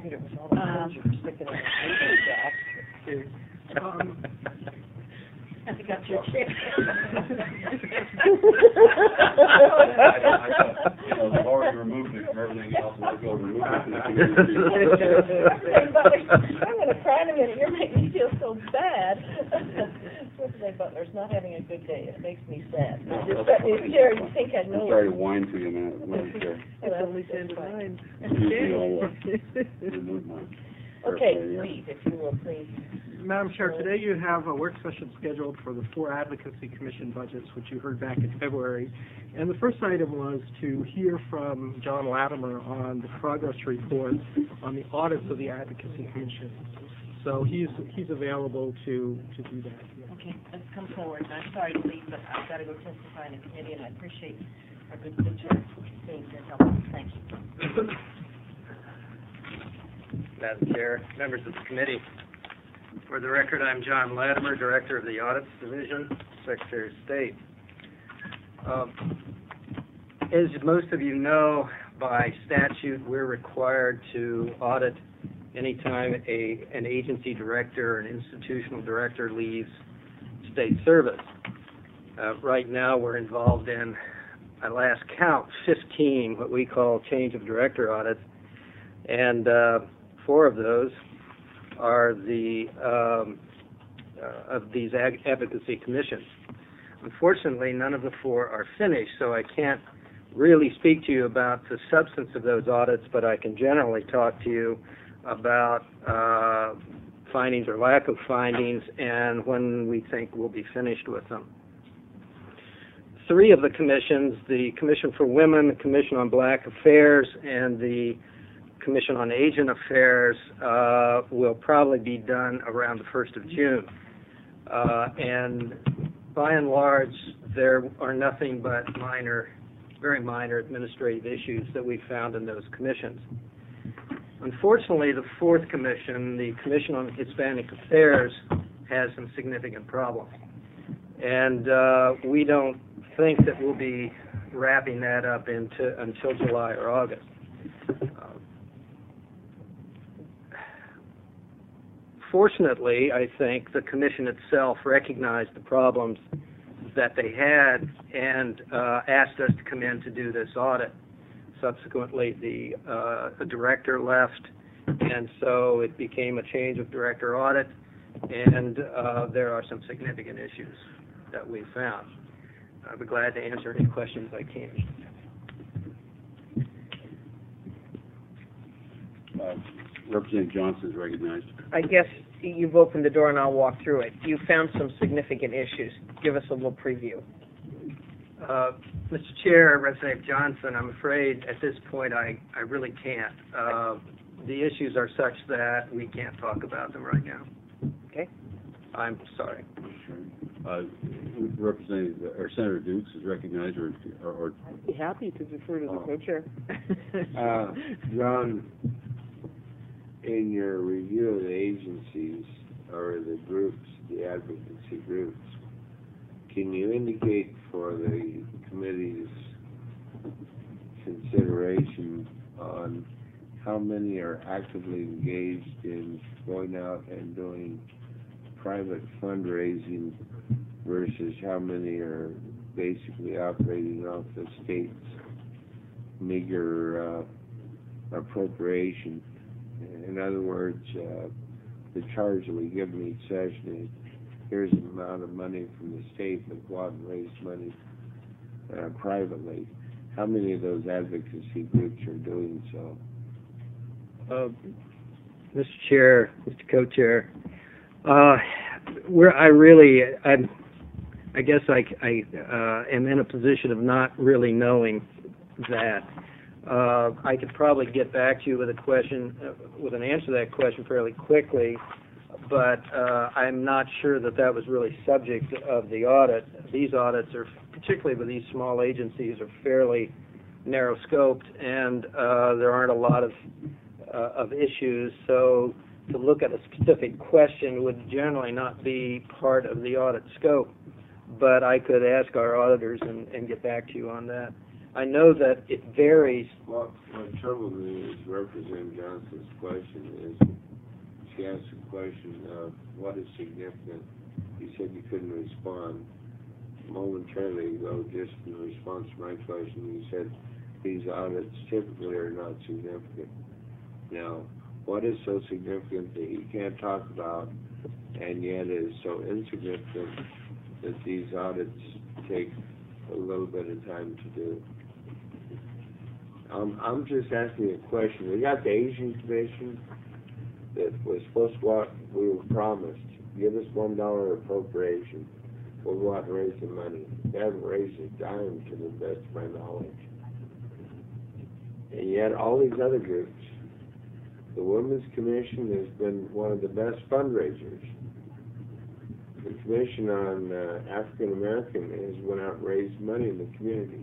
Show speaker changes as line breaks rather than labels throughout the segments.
figured it was all the holes you were sticking in the
I got your chair.
I've already removed it from everything else, and I'll go remove it.
I'm going to cry in a minute. You're making me feel so bad. Yesterday, Butler's not having a good day. It makes me sad. Just let me share. You think I know?
I'm sorry to whine to you, man.
It's only 10 to 9.
Remove mine.
Okay, Steve, if you will, please.
Madam Chair, today you have a work session scheduled for the 4 Advocacy Commission budgets, which you heard back in February. And the first item was to hear from John Latimer on the progress report on the audits of the Advocacy Commission. So he's available to do that. Yeah.
Okay, let's come forward. I'm sorry to leave, but I've got to go testify in a committee, and I appreciate our good chair being here helping. Thank you.
Madam Chair, members of the committee. For the record, I'm John Latimer, Director of the Audits Division, Secretary of State. As most of you know, by statute, we're required to audit anytime an agency director or an institutional director leaves state service. Right now, we're involved in, at last count, 15 what we call change of director audits, and 4 of those are the of these advocacy commissions. Unfortunately, none of the 4 are finished, so I can't really speak to you about the substance of those audits, but I can generally talk to you about findings or lack of findings and when we think we'll be finished with them. 3 of the commissions, the Commission for Women, the Commission on Black Affairs, and the Commission on Asian Affairs, will probably be done around the 1st of June. And by and large, there are nothing but very minor administrative issues that we found in those commissions. Unfortunately, the 4th commission, the Commission on Hispanic Affairs, has some significant problems. And we don't think that we'll be wrapping that up until July or August. Fortunately, I think the commission itself recognized the problems that they had and asked us to come in to do this audit. Subsequently, the director left, and so it became a change of director audit, and there are some significant issues that we found. I'll be glad to answer any questions I can.
Representative Johnson is recognized.
I guess you've opened the door and I'll walk through it. You found some significant issues. Give us a little preview.
Mr. Chair, Representative Johnson, I'm afraid at this point I really can't. The issues are such that we can't talk about them right now.
Okay.
I'm sorry.
Representative or Senator Dukes is recognized, or
I'd be happy to defer to the co-chair.
John, in your review of the agencies or the groups, the advocacy groups, can you indicate for the committee's consideration on how many are actively engaged in going out and doing private fundraising versus how many are basically operating off the state's meager appropriation? In other words, the charge that we give them each session is, here's the amount of money from the state, but go out and raise money privately. How many of those advocacy groups are doing so?
Mr. Chair, Mr. Co-Chair, I guess I am in a position of not really knowing that. I could probably get back to you with a question, with an answer to that question fairly quickly, but I'm not sure that that was really subject of the audit. These audits are, particularly with these small agencies, are fairly narrow scoped, and there aren't a lot of issues. So to look at a specific question would generally not be part of the audit scope. But I could ask our auditors and get back to you on that. I know that it varies.
What troubled me is Representative Johnson's question is, she asked a question of what is significant. You said you couldn't respond momentarily ago, just in response to my question. You said these audits typically are not significant. Now, what is so significant that you can't talk about and yet is so insignificant that these audits take a little bit of time to do? I'm just asking a question. We got the Asian Commission that was supposed to what we were promised. Give us $1 appropriation. We'll go out and raise the money. They haven't raised a dime to the best of my knowledge. And yet all these other groups, the Women's Commission has been one of the best fundraisers. The Commission on African American has went out and raised money in the community.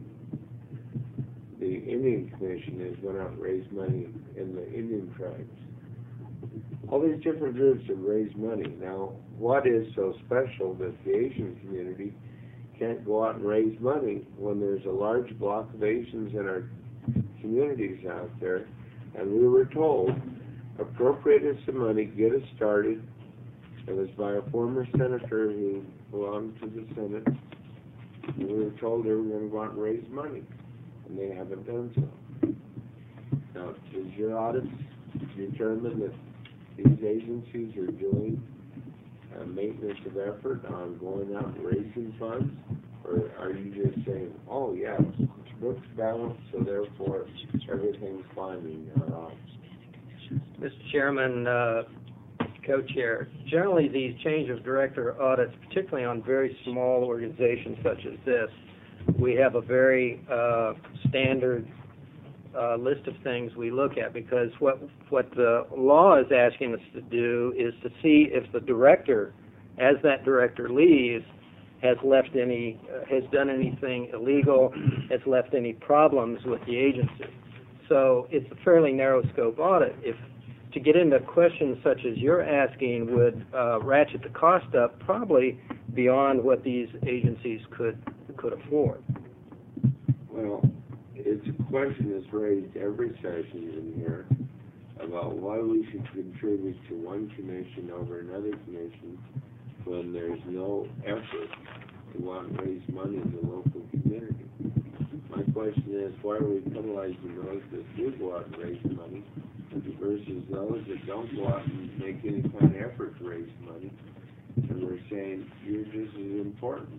The Indian Commission has went out and raised money in the Indian tribes. All these different groups have raised money. Now, what is so special that the Asian community can't go out and raise money when there's a large block of Asians in our communities out there? And we were told, appropriate us some money, get us started. It was by a former senator who belonged to the Senate. And we were told they were going to go out and raise money, and they haven't done so. Now, does your audit determine that these agencies are doing maintenance of effort on going out and raising funds? Or are you just saying, oh, yeah, it's books balanced, so therefore everything's fine in your office?
Mr. Chairman, Co-Chair, generally these change of director audits, particularly on very small organizations such as this, we have a very standard list of things we look at, because what the law is asking us to do is to see if the director, as that director leaves, has done anything illegal, has left any problems with the agency. So it's a fairly narrow scope audit. If to get into questions such as you're asking would ratchet the cost up probably beyond what these agencies could afford.
Well, it's a question that's raised every session in here about why we should contribute to one commission over another commission when there's no effort to want to raise money in the local community. My question is, why are we penalizing those that do go out and raise money versus those that don't go out and make any kind of effort to raise money? And we're saying, you're just as important.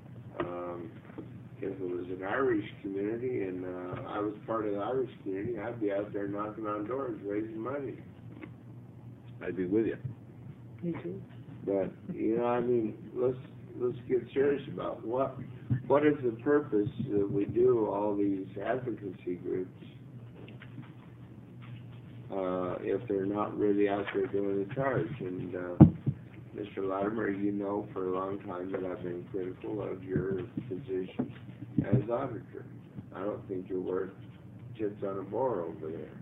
If it was an Irish community and I was part of the Irish community, I'd be out there knocking on doors, raising money.
I'd be with you.
Me too.
But, you know, I mean, let's get serious about what is the purpose that we do all these advocacy groups if they're not really out there doing the charge. And Mr. Latimer, you know for a long time that I've been critical of your position as auditor. I don't think you're worth chips on a board over there.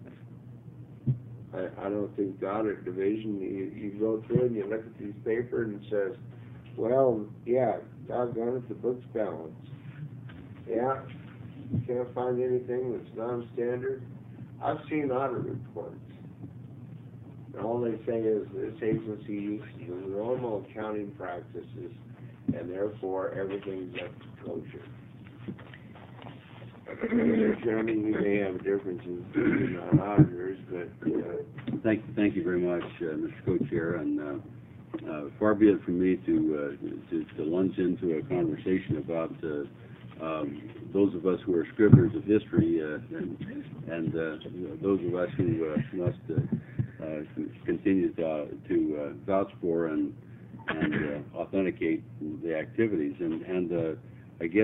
I don't think the audit division, you go through and you look at these papers and it says, well, yeah, doggone it, the book's balanced. Yeah, you can't find anything that's non-standard. I've seen audit reports. And all they say is this agency uses the normal accounting practices, and therefore everything's up to kosher. Mr. Chairman, we may have differences in our auditors, but
Thank you very much, Mr. Co-Chair, and far be it from me to lunge into a conversation about those of us who are scriveners of history and those of us who must continue to vouch for and authenticate the activities. And I guess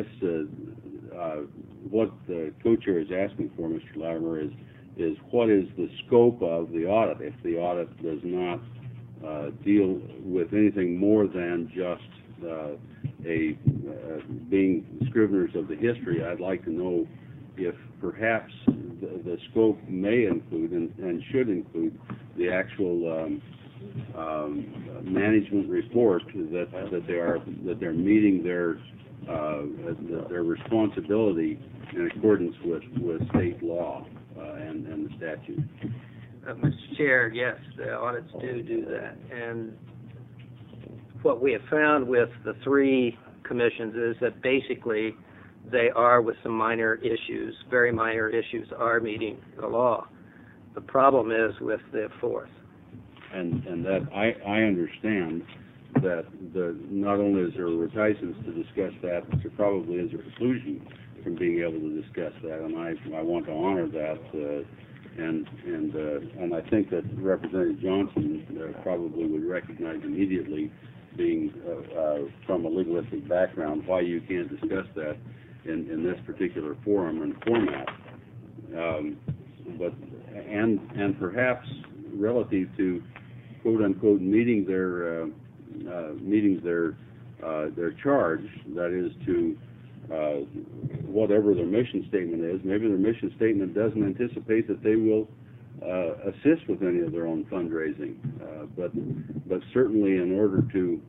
what the co-chair is asking for, Mr. Latimer, is what is the scope of the audit? If the audit does not deal with anything more than just being scriveners of the history, I'd like to know if perhaps the scope may include and should include the actual management report that they're meeting their their responsibility in accordance with state law and the statute.
Mr. Chair, yes, the audits do that. And what we have found with the three commissions is that basically they are, with some minor issues, very minor issues, are meeting the law. The problem is with the fourth.
And that I understand that not only is there a reticence to discuss that, but there probably is a preclusion from being able to discuss that, and I want to honor that. And I think that Representative Johnson probably would recognize immediately, being from a legalistic background, why you can't discuss that in this particular forum and format. And perhaps relative to quote unquote meeting their charge, that is to whatever their mission statement is. Maybe their mission statement doesn't anticipate that they will assist with any of their own fundraising, but certainly in order to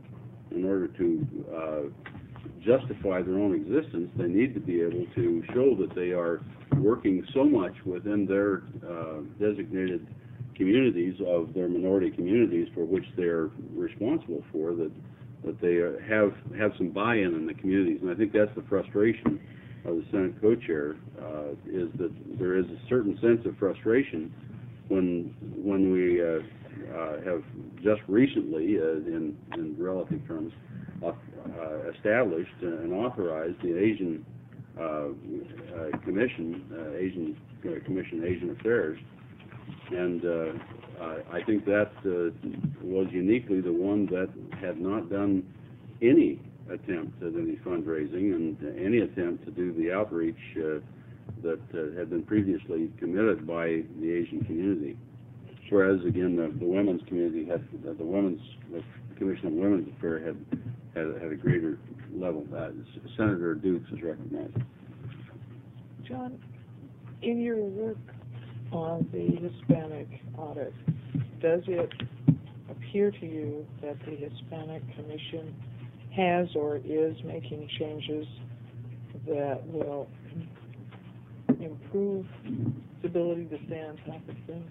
justify their own existence, they need to be able to show that they are working so much within their designated communities of their minority communities for which they're responsible for, that they have some buy-in in the communities. And I think that's the frustration of the Senate co-chair, is that there is a certain sense of frustration when we have just recently, in relative terms, established and authorized the Asian Commission, Asian Affairs, and I think that was uniquely the one that had not done any attempt at any fundraising and any attempt to do the outreach that had been previously committed by the Asian community. Whereas, again, the women's community the Commission on Women's Affairs had a greater level. Senator Dukes is recognized.
John, in your work on the Hispanic audit, does it appear to you that the Hispanic Commission has or is making changes that will improve its ability to stay on top of things?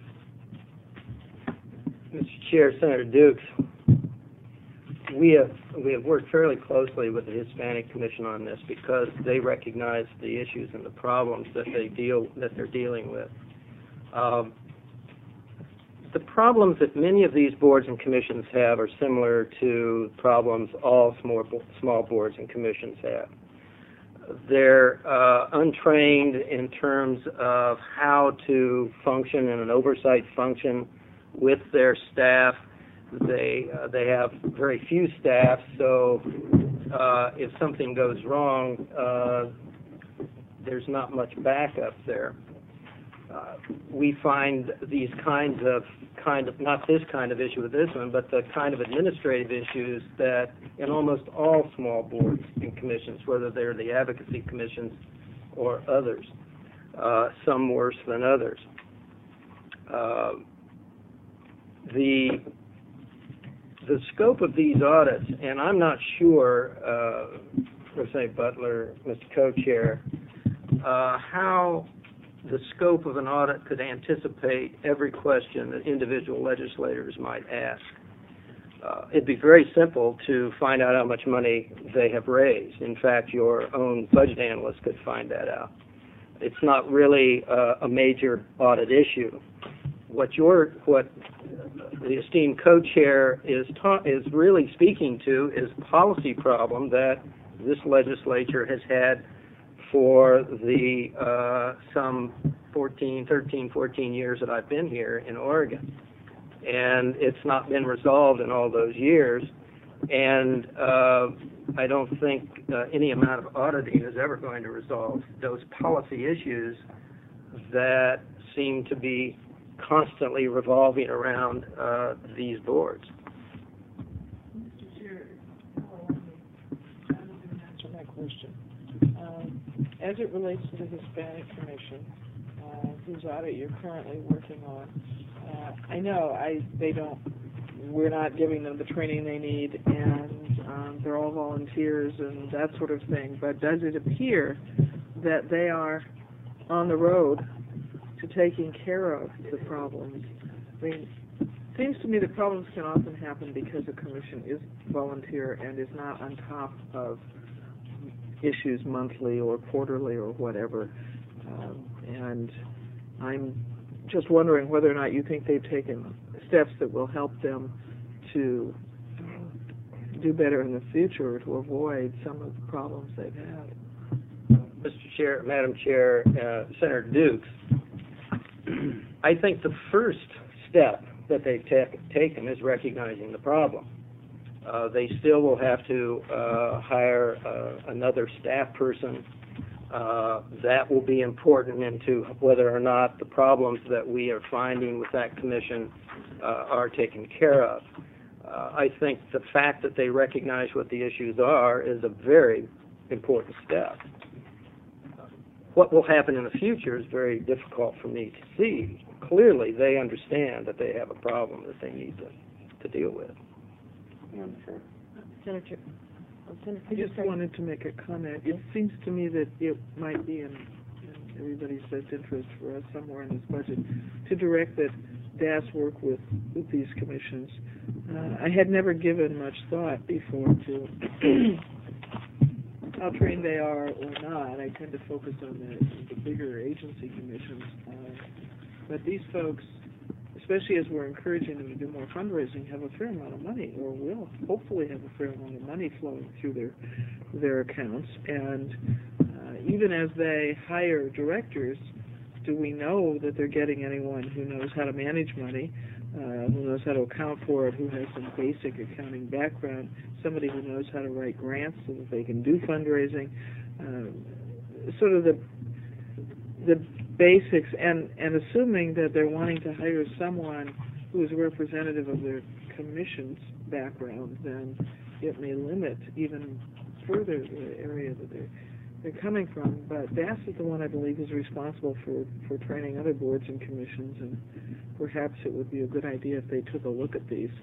Mr. Chair, Senator Dukes, we have worked fairly closely with the Hispanic Commission on this because they recognize the issues and the problems that they're dealing with. The problems that many of these boards and commissions have are similar to problems all small boards and commissions have. They're untrained in terms of how to function in an oversight function with their staff. They have very few staff, so if something goes wrong, there's not much backup there. We find these kinds of not this kind of issue with this one, but the kind of administrative issues that in almost all small boards and commissions, whether they're the advocacy commissions or others, some worse than others. The scope of these audits, and I'm not sure, Representative Butler, Mr. Co-Chair, how the scope of an audit could anticipate every question that individual legislators might ask. It'd be very simple to find out how much money they have raised. In fact, your own budget analyst could find that out. It's not really a major audit issue. What the esteemed co-chair is really speaking to is a policy problem that this legislature has had for the some 13, 14 years that I've been here in Oregon. And it's not been resolved in all those years. And I don't think any amount of auditing is ever going to resolve those policy issues that seem to be constantly revolving around these boards.
Mr. Chair, I didn't answer my question. As it relates to the Hispanic Commission, whose audit you're currently working on, I know they don't we're not giving them the training they need, and they're all volunteers and that sort of thing. But does it appear that they are on the road to taking care of the problems? I mean, it seems to me that problems can often happen because a commission is volunteer and is not on top of issues monthly or quarterly or whatever. And I'm just wondering whether or not you think they've taken steps that will help them to do better in the future, to avoid some of the problems they've had.
Mr. Chair, Madam Chair, Senator Dukes, I think the first step that they've taken is recognizing the problem. They still will have to hire another staff person. That will be important into whether or not the problems that we are finding with that commission are taken care of. I think the fact that they recognize what the issues are is a very important step. What will happen in the future is very difficult for me to see. Clearly, they understand that they have a problem that they need to deal with.
Senator.
I just wanted to make a comment. It seems to me that it might be in everybody's best interest for us somewhere in this budget to direct that DAS work with these commissions. I had never given much thought before to how trained they are or not. I tend to focus on the bigger agency commissions. But these folks, especially as we're encouraging them to do more fundraising, have a fair amount of money, or will hopefully have a fair amount of money flowing through their accounts. And even as they hire directors, do we know that they're getting anyone who knows how to manage money, who knows how to account for it, who has some basic accounting background, somebody who knows how to write grants so that they can do fundraising, sort of the basics, and assuming that they're wanting to hire someone who is representative of their commission's background, then it may limit even further the area that they're coming from. But DAS is the one I believe is responsible for training other boards and commissions, and perhaps it would be a good idea if they took a look at these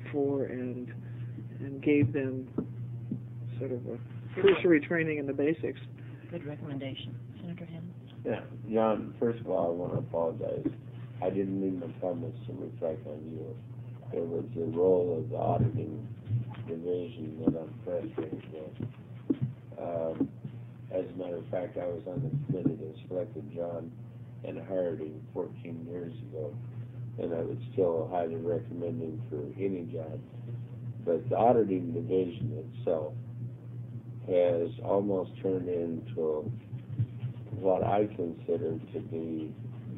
and gave them sort of a cursory training in the basics.
Good recommendation. Senator Hammond?
Yeah, John, first of all, I want to apologize. I didn't mean my comments to reflect on you. It was the role of the auditing division that I'm frustrated with. As a matter of fact, I was on the committee that selected John and hired him 14 years ago, and I would still highly recommend him for any job. But the auditing division itself has almost turned into what I consider to be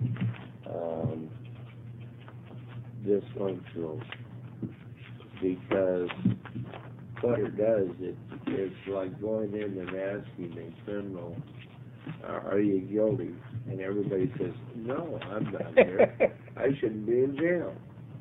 dysfunctional, because what it does, it's like going in and asking a criminal, are you guilty? And everybody says, no, I'm not here. I shouldn't be in jail.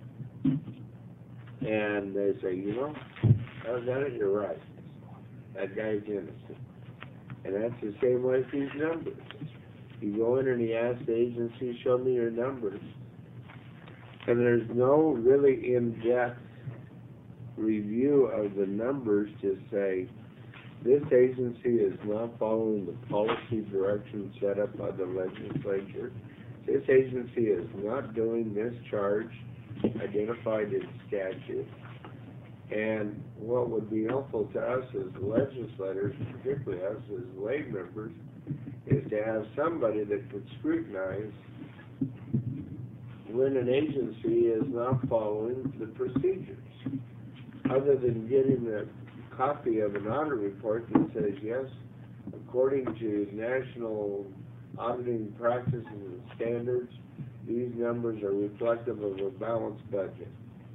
And they say, you know, I've done it, you're right. That guy's innocent. And that's the same way with these numbers. You go in and you ask the agency, show me your numbers. And there's no really in-depth review of the numbers to say, this agency is not following the policy direction set up by the legislature. This agency is not doing this charge identified in statute. And what would be helpful to us as legislators, particularly us as lay members, is to have somebody that could scrutinize when an agency is not following the procedures. Other than getting a copy of an audit report that says, yes, according to national auditing practices and standards, these numbers are reflective of a balanced budget.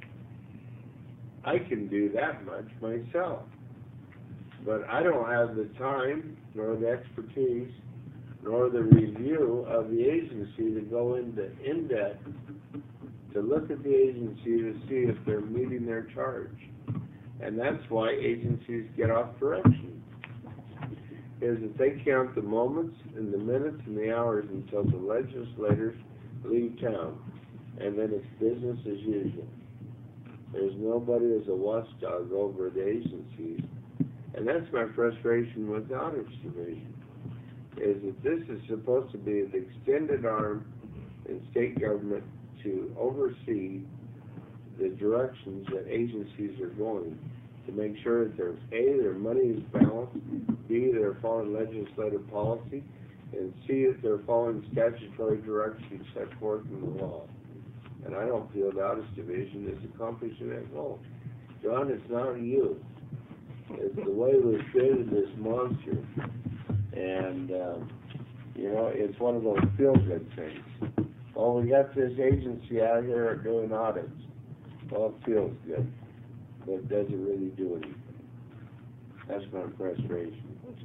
I can do that much myself, but I don't have the time, nor the expertise, nor the review of the agency to go into in-depth to look at the agency to see if they're meeting their charge. And that's why agencies get off direction, is that they count the moments and the minutes and the hours until the legislators leave town, and then it's business as usual. There's nobody as a watchdog over the agencies. And that's my frustration with the Audits Division, is that this is supposed to be the extended arm in state government to oversee the directions that agencies are going, to make sure that there's, A, their money is balanced, B, they're following legislative policy, and C, that they're following statutory directions set forth in the law. And I don't feel the Audits Division is accomplishing that goal. John, it's not you. It's the way we've created this monster. And, you know, it's one of those feel-good things. Well, we got this agency out here doing audits. Well, it feels good, but it doesn't really do anything. That's my frustration.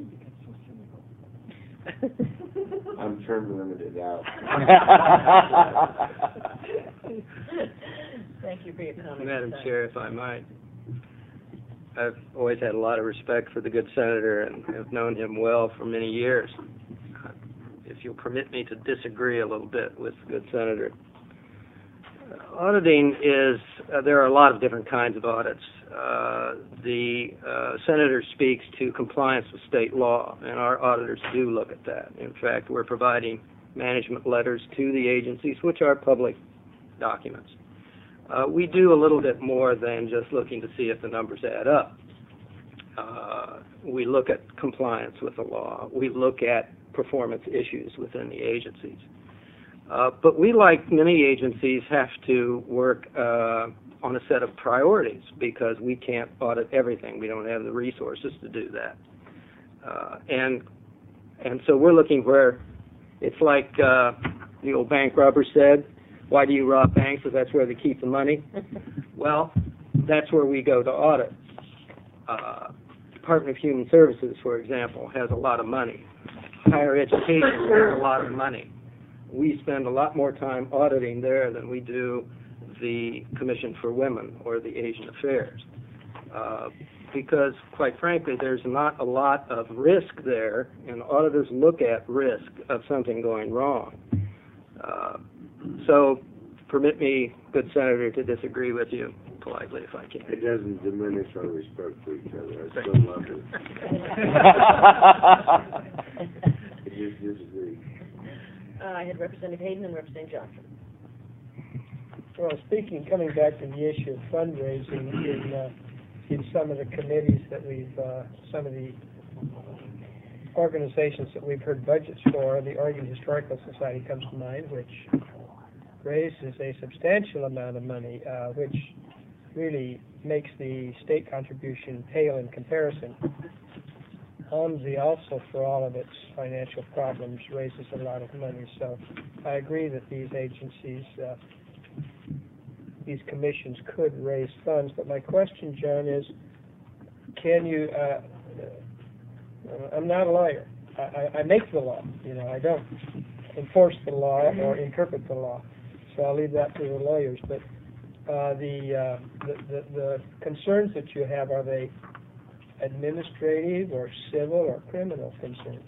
I'm term limited out.
Thank you for your comments.
Madam Chair, if I might, I've always had a lot of respect for the good senator and have known him well for many years. If you'll permit me to disagree a little bit with the good senator. Auditing is, there are a lot of different kinds of audits. The senator speaks to compliance with state law, and our auditors do look at that. In fact, we're providing management letters to the agencies, which are public documents. We do a little bit more than just looking to see if the numbers add up. We look at compliance with the law. We look at performance issues within the agencies. But we, like many agencies, have to work on a set of priorities because we can't audit everything. We don't have the resources to do that. And so we're looking where it's like the old bank robber said, why do you rob banks? Because that's where they keep the money. Well, that's where we go to audit. Department of Human Services, for example, has a lot of money. Higher education has a lot of money. We spend a lot more time auditing there than we do the Commission for Women or the Asian Affairs. Because, quite frankly, there's not a lot of risk there, and auditors look at risk of something going wrong. So, permit me, good Senator, to disagree with you politely if I can.
It doesn't diminish our respect for each other. I still love it. I just disagree.
I had Representative Hayden and Representative Johnson.
Well, coming back to the issue of fundraising in some of the committees that some of the organizations that we've heard budgets for, the Oregon Historical Society comes to mind, which raises a substantial amount of money, which really makes the state contribution pale in comparison. OMSI also, for all of its financial problems, raises a lot of money. So I agree that these agencies, these commissions could raise funds. But my question, John, is can you, I'm not a lawyer. I make the law. You know, I don't enforce the law or interpret the law. So I'll leave that to the lawyers. But the concerns that you have, are they administrative or civil or criminal concerns?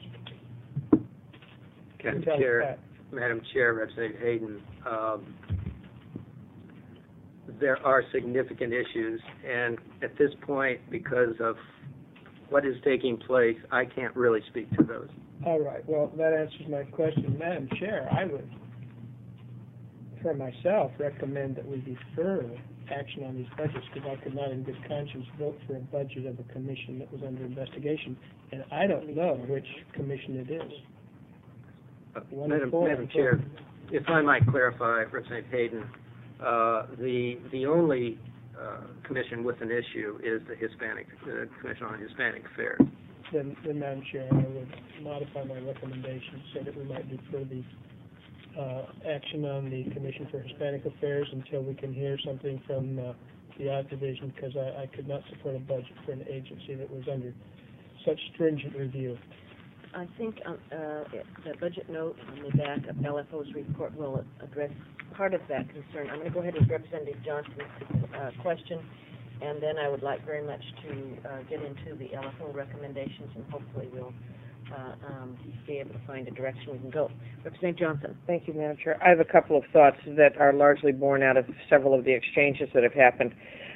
Madam Chair, Representative Hayden, there are significant issues, and at this point, because of what is taking place, I can't really speak to those.
All right. Well, that answers my question. Madam Chair, I would, for myself, recommend that we defer action on these budgets because I could not in good conscience vote for a budget of a commission that was under investigation, and I don't know which commission it is.
Madam Chair, if I might clarify, Representative Hayden, the only commission with an issue is the Commission on Hispanic Affairs.
Then, Madam Chair, I would modify my recommendation so that we might defer the action on the Commission for Hispanic Affairs until we can hear something from the Audit Division, because I could not support a budget for an agency that was under such stringent review.
I think the budget note on the back of LFO's report will address part of that concern. I'm going to go ahead with Representative Johnson's question, and then I would like very much to get into the LFO recommendations, and hopefully we'll be able to find a direction we can go. Representative Johnson.
Thank you, Madam Chair. I have a couple of thoughts that are largely born out of several of the exchanges that have happened.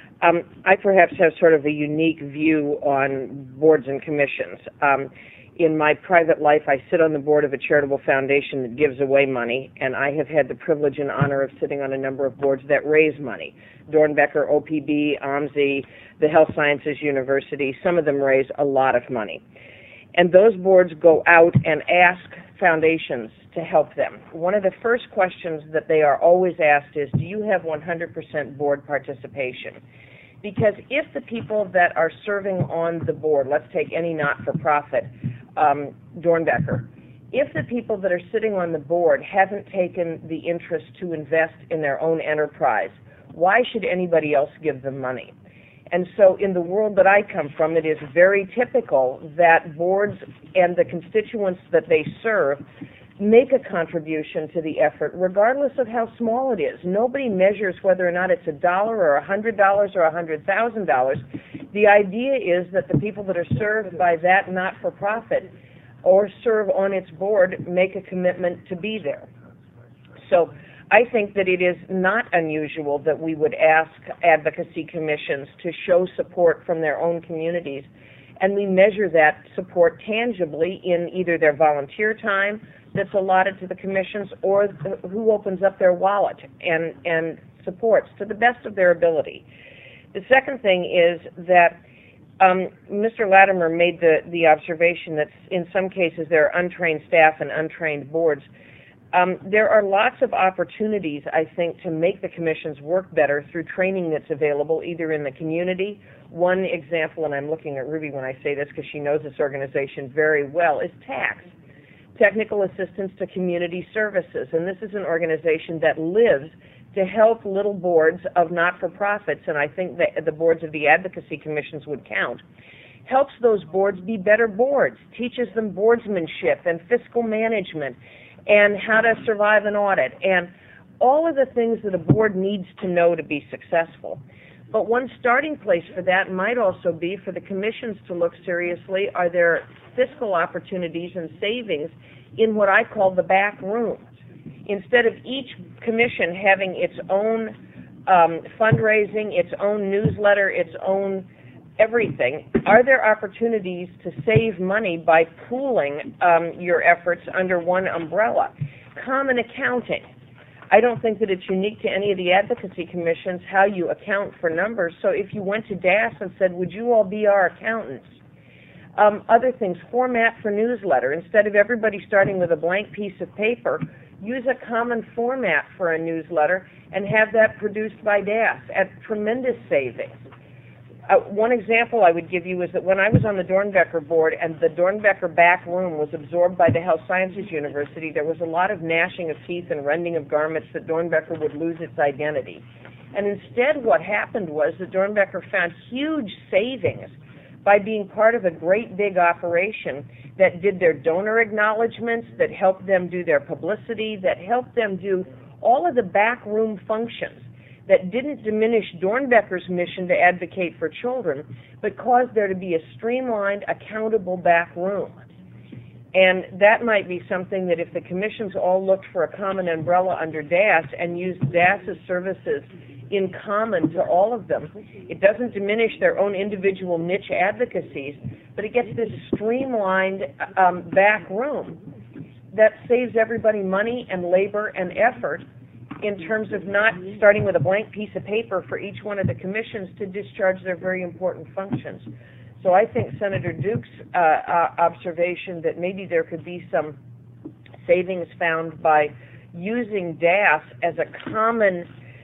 I perhaps have sort of a unique view on boards and commissions. In my private life, I sit on the board of a charitable foundation that gives away money, and I have had the privilege and honor of sitting on a number of boards that raise money. Dornbecker, OPB, OMSI, the Health Sciences University, some of them raise a lot of money. And those boards go out and ask foundations to help them. One of the first questions that they are always asked is, do you have 100% board participation? Because if the people that are serving on the board, let's take any not-for-profit, Dornbecker, if the people that are sitting on the board haven't taken the interest to invest in their own enterprise, why should anybody else give them money? And so in the world that I come from, it is very typical that boards and the constituents that they serve make a contribution to the effort, regardless of how small it is. Nobody measures whether or not it's $1 or $100 or $100,000. The idea is that the people that are served by that not-for-profit or serve on its board make a commitment to be there. So I think that it is not unusual that we would ask advocacy commissions to show support from their own communities, and we measure that support tangibly in either their volunteer time that's allotted to the commissions or who opens up their wallet and supports to the best of their ability. The second thing is that Mr. Latimer made the observation that in some cases there are untrained staff and untrained boards. There are lots of opportunities, I think, to make the commissions work better through training that's available either in the community. One example, and I'm looking at Ruby when I say this because she knows this organization very well, is TACS, Technical Assistance to Community Services. And this is an organization that lives to help little boards of not-for-profits, and I think that the boards of the advocacy commissions would count, helps those boards be better boards, teaches them boardsmanship and fiscal management, and how to survive an audit, and all of the things that a board needs to know to be successful. But one starting place for that might also be for the commissions to look seriously, are there fiscal opportunities and savings in what I call the back room? Instead of each commission having its own fundraising, its own newsletter, its own everything, are there opportunities to save money by pooling your efforts under one umbrella? Common accounting. I don't think that it's unique to any of the advocacy commissions how you account for numbers. So if you went to DAS and said, would you all be our accountants? Other things, format for newsletter. Instead of everybody starting with a blank piece of paper, use a common format for a newsletter and have that produced by DAS at tremendous savings. One example I would give you is that when I was on the Dornbecker board and the Dornbecker back room was absorbed by the Health Sciences University, there was a lot of gnashing of teeth and rending of garments that Dornbecker would lose its identity. And instead what happened was that Dornbecker found huge savings by being part of a great big operation that did their donor acknowledgments, that helped them do their publicity, that helped them do all of the backroom functions that didn't diminish Dornbecker's mission to advocate for children, but caused there to be a streamlined, accountable back room. And that might be something that if the commissions all looked for a common umbrella under DAS and used DAS's services in common to all of them, it doesn't diminish their own individual niche advocacies, but it gets this streamlined back room that saves everybody money and labor and effort in terms of not starting with a blank piece of paper for each one of the commissions to discharge their very important functions. So I think Senator Duke's observation that maybe there could be some savings found by using DAS as a common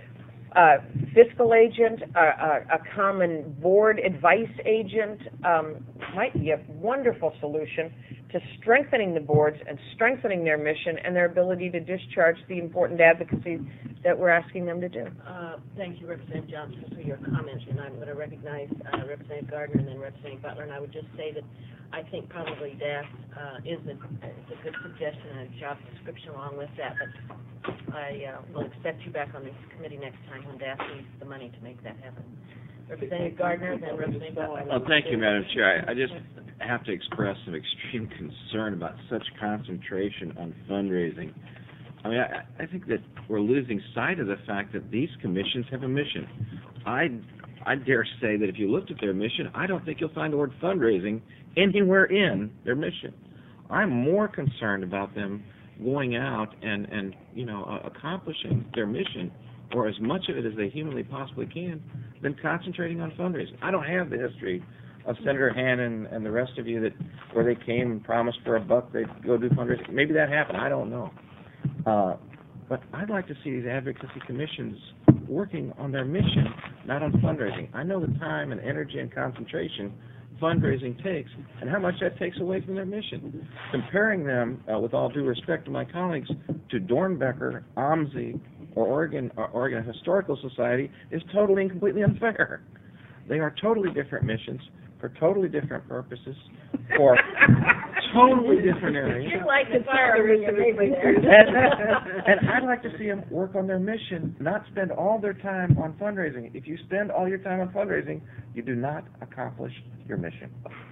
fiscal agent, a common board advice agent, might be a wonderful solution to strengthening the boards and strengthening their mission and their ability to discharge the important advocacy that we're asking them to do.
Thank you, Representative Johnson, for your comments, and I'm going to recognize Representative Gardner and then Representative Butler, and I would just say that I think probably DAS is a good suggestion and a job description along with that, but I will expect you back on this committee next time when DAS needs the money to make that happen. Representative Gardner, then Representative Butler.
Thank you, Madam Chair. I just have to express some extreme concern about such concentration on fundraising. I mean, I think that we're losing sight of the fact that these commissions have a mission. I dare say that if you looked at their mission, I don't think you'll find the word fundraising anywhere in their mission. I'm more concerned about them going out and accomplishing their mission, or as much of it as they humanly possibly can, than concentrating on fundraising. I don't have the history of Senator Hannon and the rest of you where they came and promised for $1 they'd go do fundraising. Maybe that happened. I don't know. But I'd like to see these advocacy commissions working on their mission, not on fundraising. I know the time and energy and concentration fundraising takes and how much that takes away from their mission. Comparing them, with all due respect to my colleagues, to Dornbecker, OMSI, or Oregon Historical Society is totally and completely unfair. They are totally different missions for totally different purposes for totally different areas.
You like the fire in your neighbor there.
And I'd like to see them work on their mission, not spend all their time on fundraising. If you spend all your time on fundraising, you do not accomplish your mission.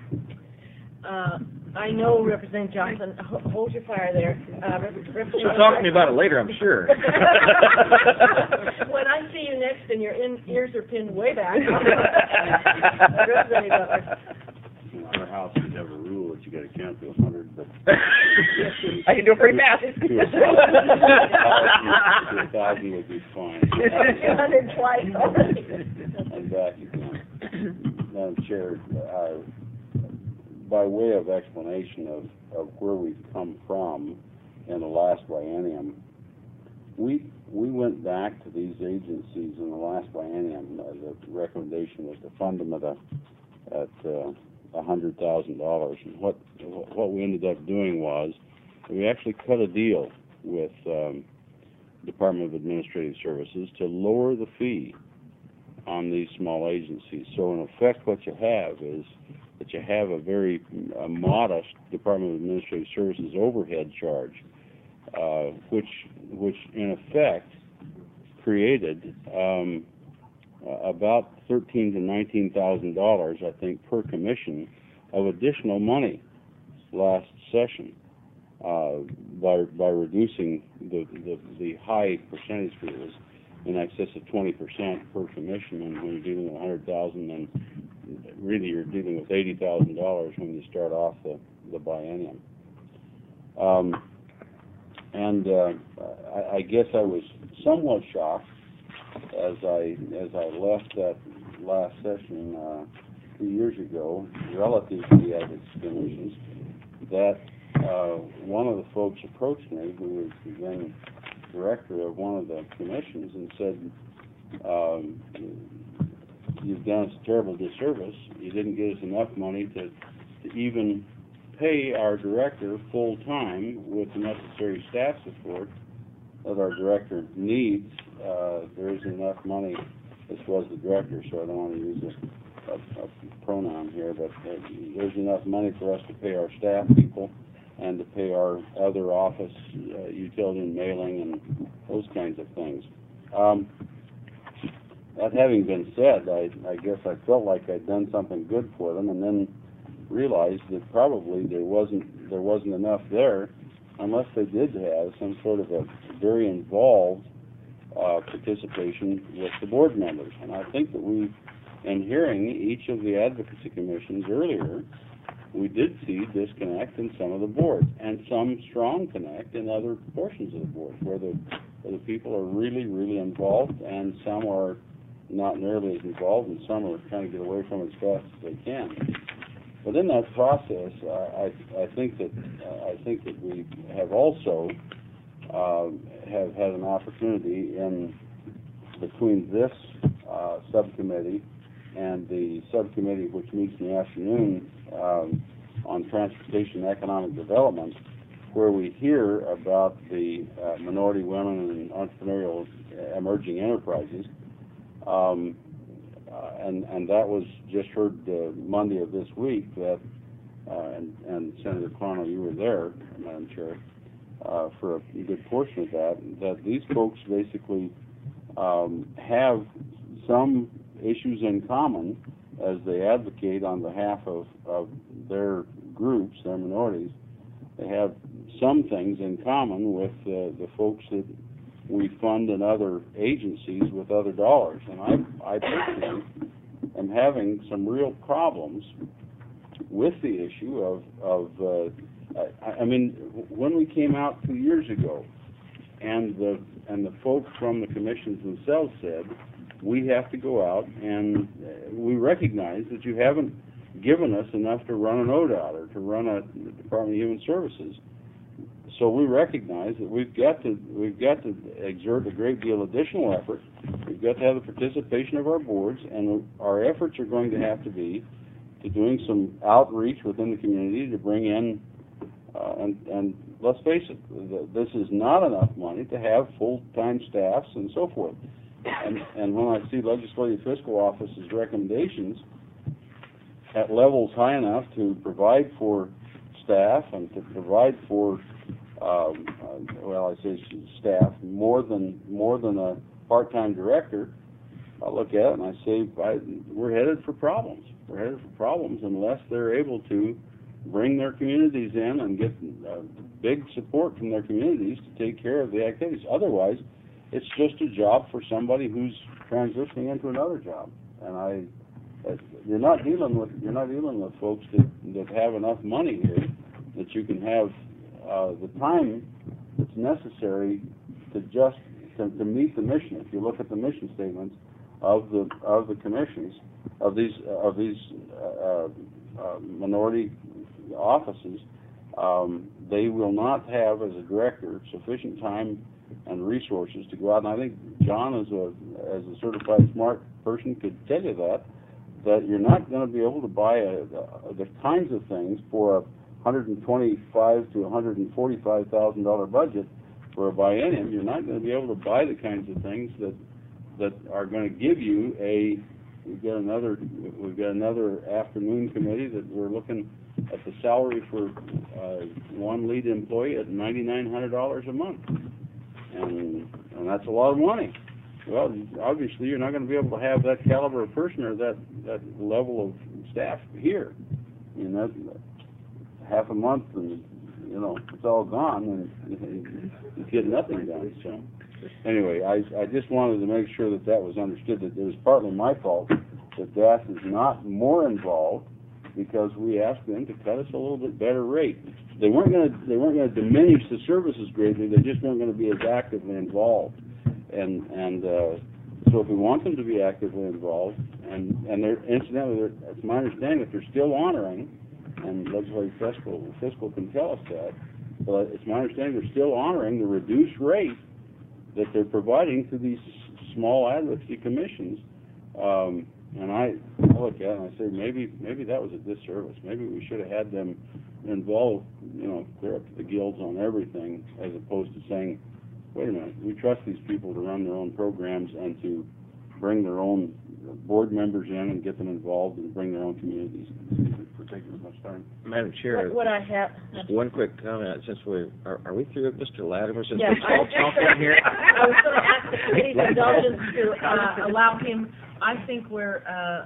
I know Representative Johnson, hold your fire there.
She'll talk to me about it later, I'm sure.
When I see you next and your ears are pinned way back. Representative Butler.
Our house would have a rule that you got to count to 100, but
I can do it pretty fast.
to 1,000 would be fine.
200 twice already.
And back again. Madam Chair, by way of explanation of where we've come from in the last biennium, we went back to these agencies in the last biennium. The recommendation was to fund them at $100,000, and what we ended up doing was we actually cut a deal with Department of Administrative Services to lower the fee on these small agencies. So in effect, what you have is that you have a very modest Department of Administrative Services overhead charge, which in effect created about $13,000 to $19,000, I think, per commission of additional money last session by reducing the high percentage fees in excess of 20% per commission. And when you're dealing with 100,000, then really you're dealing with $80,000 when you start off the biennium. I guess I was somewhat shocked as I left that last session 2 years ago, relative to the advocacy commissions, that one of the folks approached me, who was then director of one of the commissions, and said, "You've done us a terrible disservice. You didn't give us enough money to even pay our director full time with the necessary staff support that our director needs. There isn't enough money." This was the director, so I don't want to use a pronoun here, but there's enough money for us to pay our staff people and to pay our other office, utility and mailing and those kinds of things. That having been said, I guess I felt like I'd done something good for them, and then realized that probably there wasn't enough there unless they did have some sort of a very involved participation with the board members. And I think that in hearing each of the advocacy commissions earlier, we did see disconnect in some of the boards, and some strong connect in other portions of the board, where the people are really, really involved, and some are not nearly as involved, and some are trying to get away from it as fast as they can. But in that process, I think that we have also have had an opportunity between this subcommittee and the subcommittee which meets in the afternoon on transportation and economic development, where we hear about the minority women and entrepreneurial emerging enterprises. And that was just heard Monday of this week, that and Senator Clarno, you were there, Madam Chair, for a good portion of that these folks basically have some issues in common as they advocate on behalf of their groups, their minorities. They have some things in common with the folks that we fund in other agencies with other dollars. And I personally am having some real problems with the issue I mean, when we came out 2 years ago, and the folks from the commissions themselves said, we have to go out and we recognize that you haven't given us enough to run an ODOT or to run a Department of Human Services. So we recognize that we've got to exert a great deal of additional effort. We've got to have the participation of our boards, and our efforts are going to have to be to doing some outreach within the community to bring in, and let's face it, this is not enough money to have full-time staffs and so forth. And when I see Legislative Fiscal Office's recommendations at levels high enough to provide for staff and to provide for, staff more than a part-time director, I look at it and I say, we're headed for problems. We're headed for problems unless they're able to bring their communities in and get big support from their communities to take care of the activities. Otherwise, it's just a job for somebody who's transitioning into another job. And you're not dealing with folks that have enough money here that you can have the time that's necessary to meet the mission. If you look at the mission statements of the commissions of these minority offices, they will not have, as a director, sufficient time and resources to go out. And I think John, as a certified smart person, could tell you that you're not going to be able to buy the kinds of things for a $125,000 to $145,000 budget for a biennium. You're not going to be able to buy the kinds of things that are going to give you We've got another afternoon committee that we're looking at the salary for one lead employee at $9,900 a month, and that's a lot of money. Well, obviously you're not going to be able to have that caliber of person or that level of staff here. I mean, that's half a month, and it's all gone, and you get nothing done. So. Anyway, I just wanted to make sure that was understood, that it was partly my fault that DAS is not more involved because we asked them to cut us a little bit better rate. They weren't going to diminish the services greatly. They just weren't going to be as actively involved. And so if we want them to be actively involved, and incidentally, it's my understanding that they're still honoring, and Legislative Fiscal can tell us that, but it's my understanding they're still honoring the reduced rate that they're providing to these small advocacy commissions, and I look at it and I say maybe that was a disservice. Maybe we should have had them involved, clear up to the gills on everything, as opposed to saying, wait a minute, we trust these people to run their own programs and to bring their own board members in and get them involved and bring their own communities. For taking as much time.
Madam Chair,
What I have...
one quick comment, since are we through with Mr. Latimer? Since
Yes,
we're all talking here?
I was going to ask the committee's indulgence to allow him. I think we're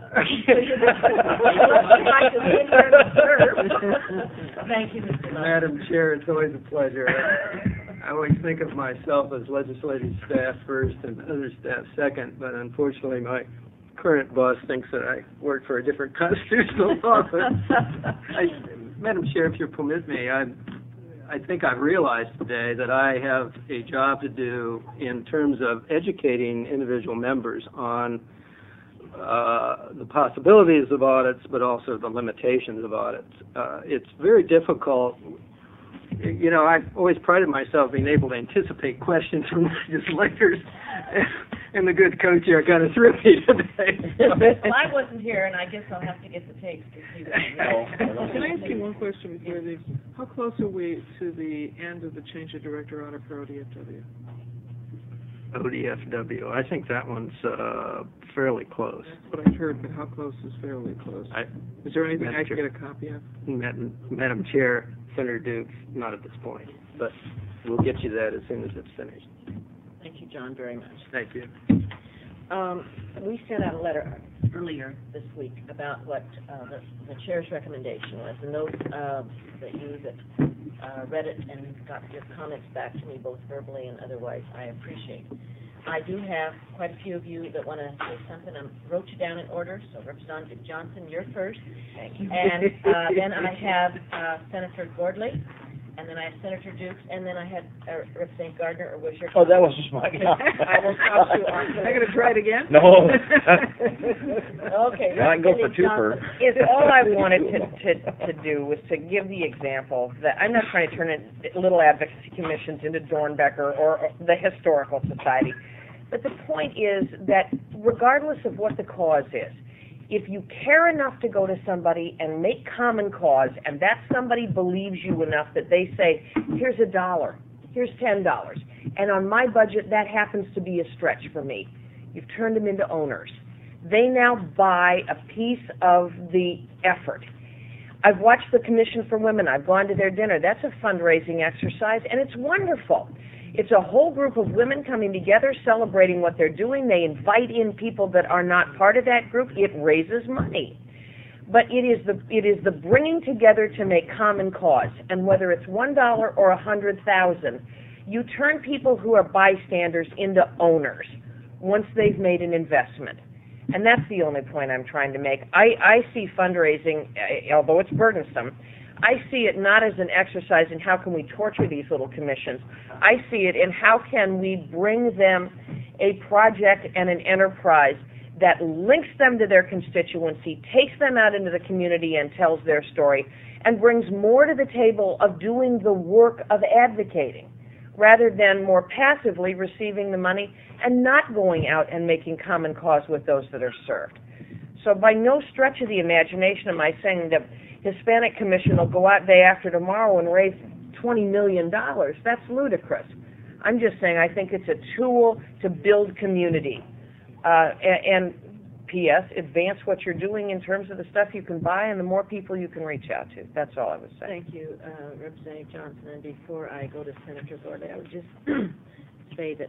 Thank you, Mr. Latimer.
Madam Chair, it's always a pleasure. I always think of myself as legislative staff first and other staff second, but unfortunately my current boss thinks that I work for a different constitutional office. Madam Chair, if you permit me, I think I've realized today that I have a job to do in terms of educating individual members on the possibilities of audits, but also the limitations of audits. It's very difficult. I've always prided myself being able to anticipate questions from legislators, and the good co-chair kind of threw me today.
Well, I wasn't here, and I guess I'll have to get the tapes to see that.
Can I ask you one question before these? How close are we to the end of the change of director audit for ODFW?
ODFW. I think that one's fairly close.
That's what I heard, but how close is fairly close? Is there anything I can get a copy of?
Madam Chair, Senator Duke, not at this point, but we'll get you that as soon as it's finished.
Thank you, John, very much.
Thank you.
we sent out a letter earlier this week about what the chair's recommendation was, and those that you read it and got your comments back to me both verbally and otherwise, I appreciate. I do have quite a few of you that want to say something. I wrote you down in order, so Representative Johnson, you're first. Thank you. And then I have Senator Gordley, and then I have Senator Dukes, and then I had Representative Gardner, or was your...
Oh, that was just my...
I will stop you on...
Am I going to try it again?
No.
Okay.
I can go for twofer.
Is all I wanted to do was to give the example that I'm not trying to turn little advocacy commissions into Dornbecker or the Historical Society. But the point is that regardless of what the cause is, if you care enough to go to somebody and make common cause, and that somebody believes you enough that they say, here's $1, here's $10, and on my budget that happens to be a stretch for me, you've turned them into owners. They now buy a piece of the effort. I've watched the Commission for Women. I've gone to their dinner. That's a fundraising exercise, and it's wonderful. It's a whole group of women coming together, celebrating what they're doing. They invite in people that are not part of that group. It raises money. But it is the bringing together to make common cause. And whether it's $1 or 100,000, you turn people who are bystanders into owners once they've made an investment. And that's the only point I'm trying to make. I see fundraising, although it's burdensome, I see it not as an exercise in how can we torture these little commissions. I see it in how can we bring them a project and an enterprise that links them to their constituency, takes them out into the community and tells their story, and brings more to the table of doing the work of advocating, rather than more passively receiving the money and not going out and making common cause with those that are served. So by no stretch of the imagination am I saying that Hispanic Commission will go out day after tomorrow and raise $20 million. That's ludicrous. I'm just saying I think it's a tool to build community. And P.S., advance what you're doing in terms of the stuff you can buy and the more people you can reach out to. That's all I was saying.
Thank you, Representative Johnson. And before I go to Senator Gordon, I would just say that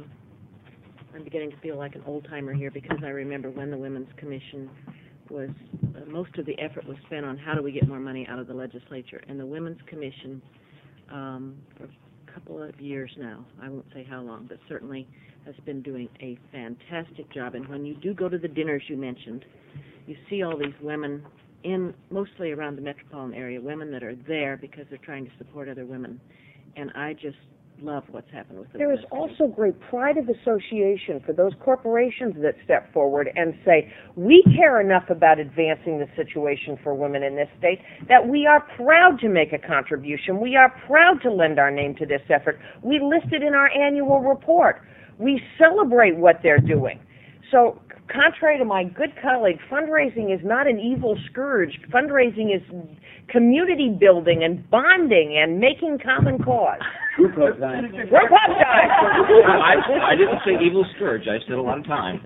I'm beginning to feel like an old-timer here because I remember when the Women's Commission was, most of the effort was spent on how do we get more money out of the legislature. And the Women's Commission, for a couple of years now, I won't say how long, but certainly has been doing a fantastic job. And when you do go to the dinners you mentioned, you see all these women mostly around the metropolitan area, women that are there because they're trying to support other women. And I just love what's happened with the
There is also great pride of association for those corporations that step forward and say, we care enough about advancing the situation for women in this state that we are proud to make a contribution. We are proud to lend our name to this effort. We list it in our annual report. We celebrate what they're doing. So, contrary to my good colleague, fundraising is not an evil scourge. Fundraising is community building and bonding and making common cause.
Group hug time.
Group hug time!
I didn't say evil scourge. I said a lot of time.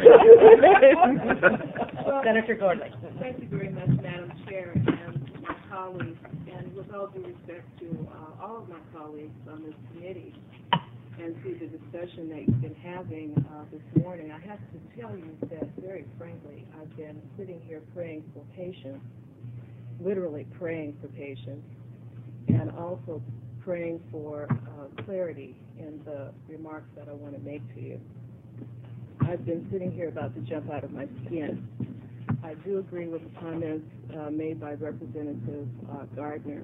Senator Gordon.
Thank you very much, Madam Chair, and my colleagues, and with all due respect to all of my colleagues on this committee, and to the discussion that you've been having this morning, I have to tell you that, very frankly, I've been sitting here praying for patience, literally praying for patience, and also praying for clarity in the remarks that I want to make to you. I've been sitting here about to jump out of my skin. I do agree with the comments made by Representative Gardner.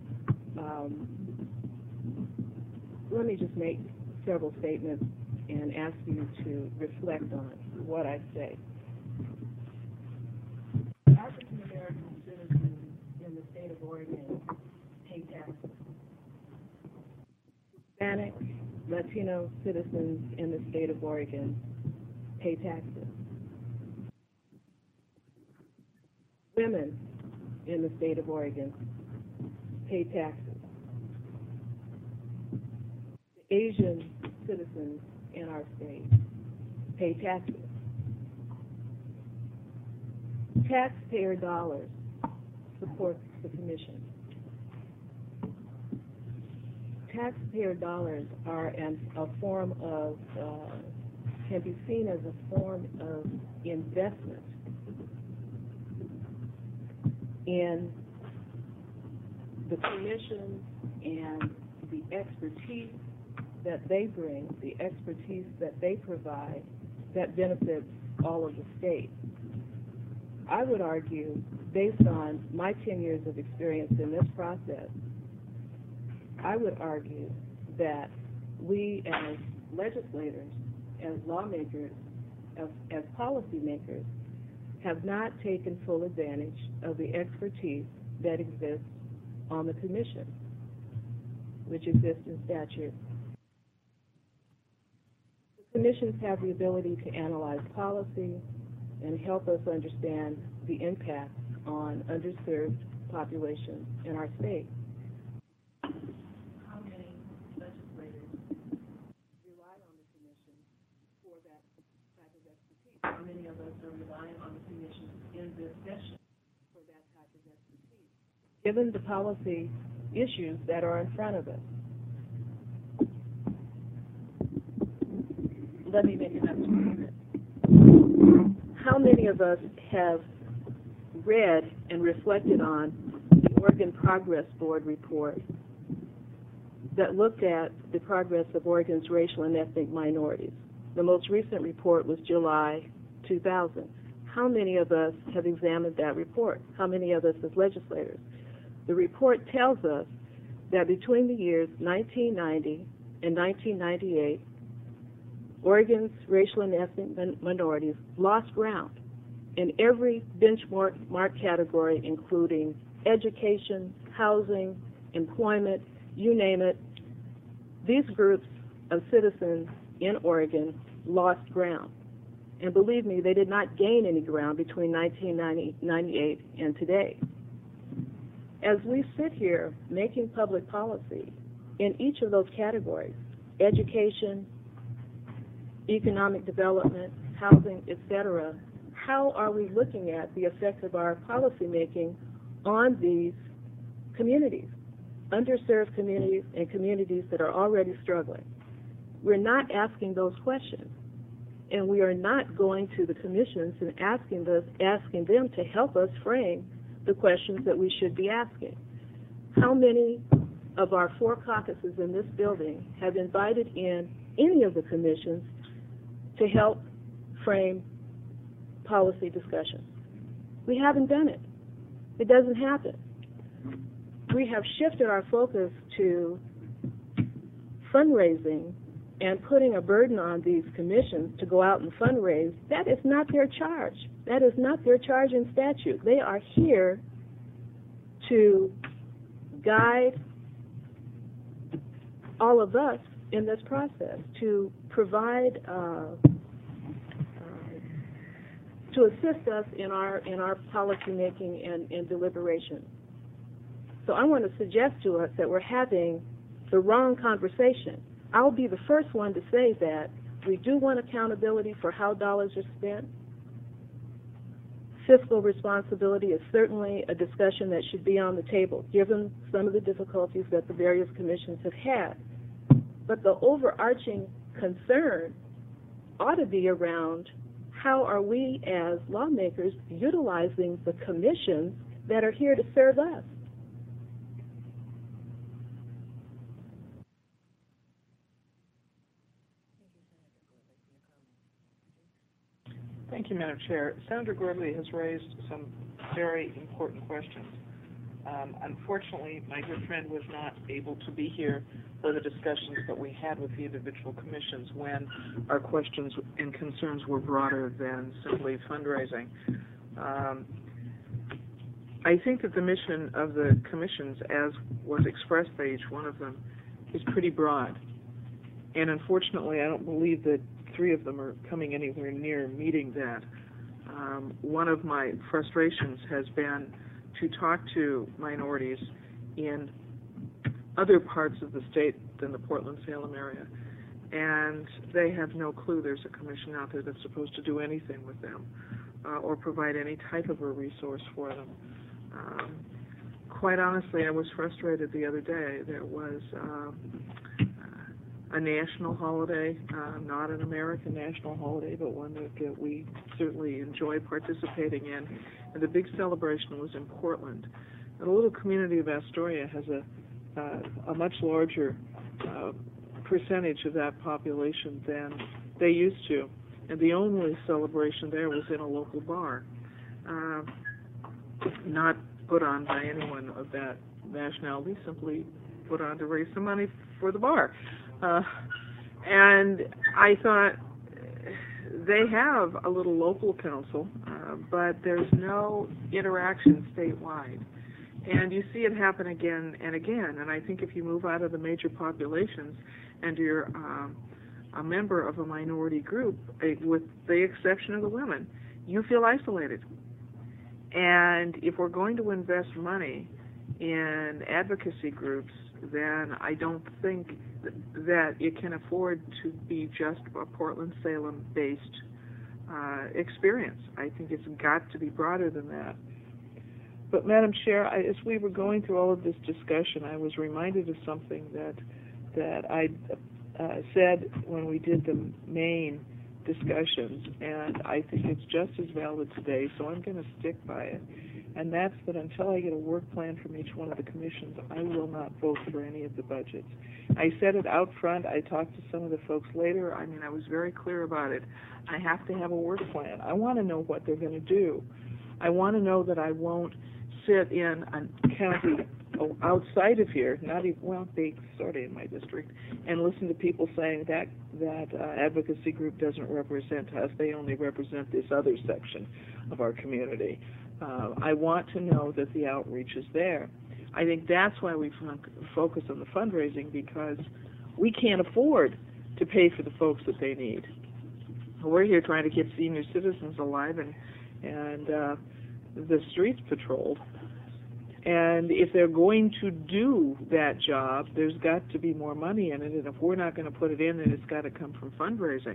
Let me just make several statements and ask you to reflect on what I say. African American citizens in the state of Oregon pay taxes. Hispanic, Latino citizens in the state of Oregon pay taxes. Women in the state of Oregon pay taxes. Asian citizens in our state pay taxes. Taxpayer dollars support the commission. Taxpayer dollars are a form of can be seen as a form of investment in the commission and the expertise that they bring, the expertise that they provide, that benefits all of the state. I would argue, based on my 10 years of experience in this process, I would argue that we as legislators, as lawmakers, as policymakers, have not taken full advantage of the expertise that exists on the commission, which exists in statute. The commissions have the ability to analyze policy and help us understand the impact on underserved populations in our state. How many legislators rely on the commission for that type of expertise? How many of us are relying on the commission in this session for that type of expertise? Given the policy issues that are in front of us, let me make another statement. How many of us have read and reflected on the Oregon Progress Board report that looked at the progress of Oregon's racial and ethnic minorities? The most recent report was July 2000. How many of us have examined that report? How many of us as legislators? The report tells us that between the years 1990 and 1998, Oregon's racial and ethnic minorities lost ground in every benchmark category, including education, housing, employment, you name it. These groups of citizens in Oregon lost ground. And believe me, they did not gain any ground between 1998 and today. As we sit here making public policy in each of those categories, education, economic development, housing, etc., how are we looking at the effect of our policymaking on these communities, underserved communities and communities that are already struggling? We're not asking those questions, and we are not going to the commissions and asking them to help us frame the questions that we should be asking. How many of our 4 caucuses in this building have invited in any of the commissions to help frame policy discussions? We haven't done it. It doesn't happen. We have shifted our focus to fundraising and putting a burden on these commissions to go out and fundraise. That is not their charge. That is not their charge in statute. They are here to guide all of us in this process, to provide, to assist us in our policy making and deliberation. So I want to suggest to us that we're having the wrong conversation. I'll be the first one to say that we do want accountability for how dollars are spent. Fiscal responsibility is certainly a discussion that should be on the table, given some of the difficulties that the various commissions have had. But the overarching concern ought to be around how are we as lawmakers utilizing the commissions that are here to serve us.
Thank you, Madam Chair. Senator Gordley has raised some very important questions. Unfortunately, my good friend was not able to be here for the discussions that we had with the individual commissions when our questions and concerns were broader than simply fundraising. I think that the mission of the commissions, as was expressed by each one of them, is pretty broad. And unfortunately, I don't believe that 3 of them are coming anywhere near meeting that. One of my frustrations has been to talk to minorities in other parts of the state than the Portland-Salem area, and they have no clue there's a commission out there that's supposed to do anything with them or provide any type of a resource for them. Quite honestly, I was frustrated the other day. There was a national holiday, not an American national holiday, but one that we certainly enjoy participating in. And the big celebration was in Portland. And the little community of Astoria has a much larger percentage of that population than they used to. And the only celebration there was in a local bar, not put on by anyone of that nationality, simply put on to raise some money for the bar. And I thought, they have a little local council, but there's no interaction statewide. And you see it happen again and again. And I think if you move out of the major populations and you're a member of a minority group, with the exception of the women, you feel isolated. And if we're going to invest money in advocacy groups, then I don't think that it can afford to be just a Portland-Salem-based experience. I think it's got to be broader than that. But, Madam Chair, as we were going through all of this discussion, I was reminded of something that I said when we did the main discussions, and I think it's just as valid today, so I'm going to stick by it. And that's that until I get a work plan from each one of the commissions, I will not vote for any of the budgets. I said it out front. I talked to some of the folks later. I mean, I was very clear about it. I have to have a work plan. I want to know what they're going to do. I want to know that I won't sit in a county outside of here, not even, well, they sort of in my district, and listen to people saying that advocacy group doesn't represent us. They only represent this other section of our community. I want to know that the outreach is there. I think that's why we focus on the fundraising, because we can't afford to pay for the folks that they need. We're here trying to keep senior citizens alive and the streets patrolled. And if they're going to do that job, there's got to be more money in it. And if we're not going to put it in, then it's got to come from fundraising.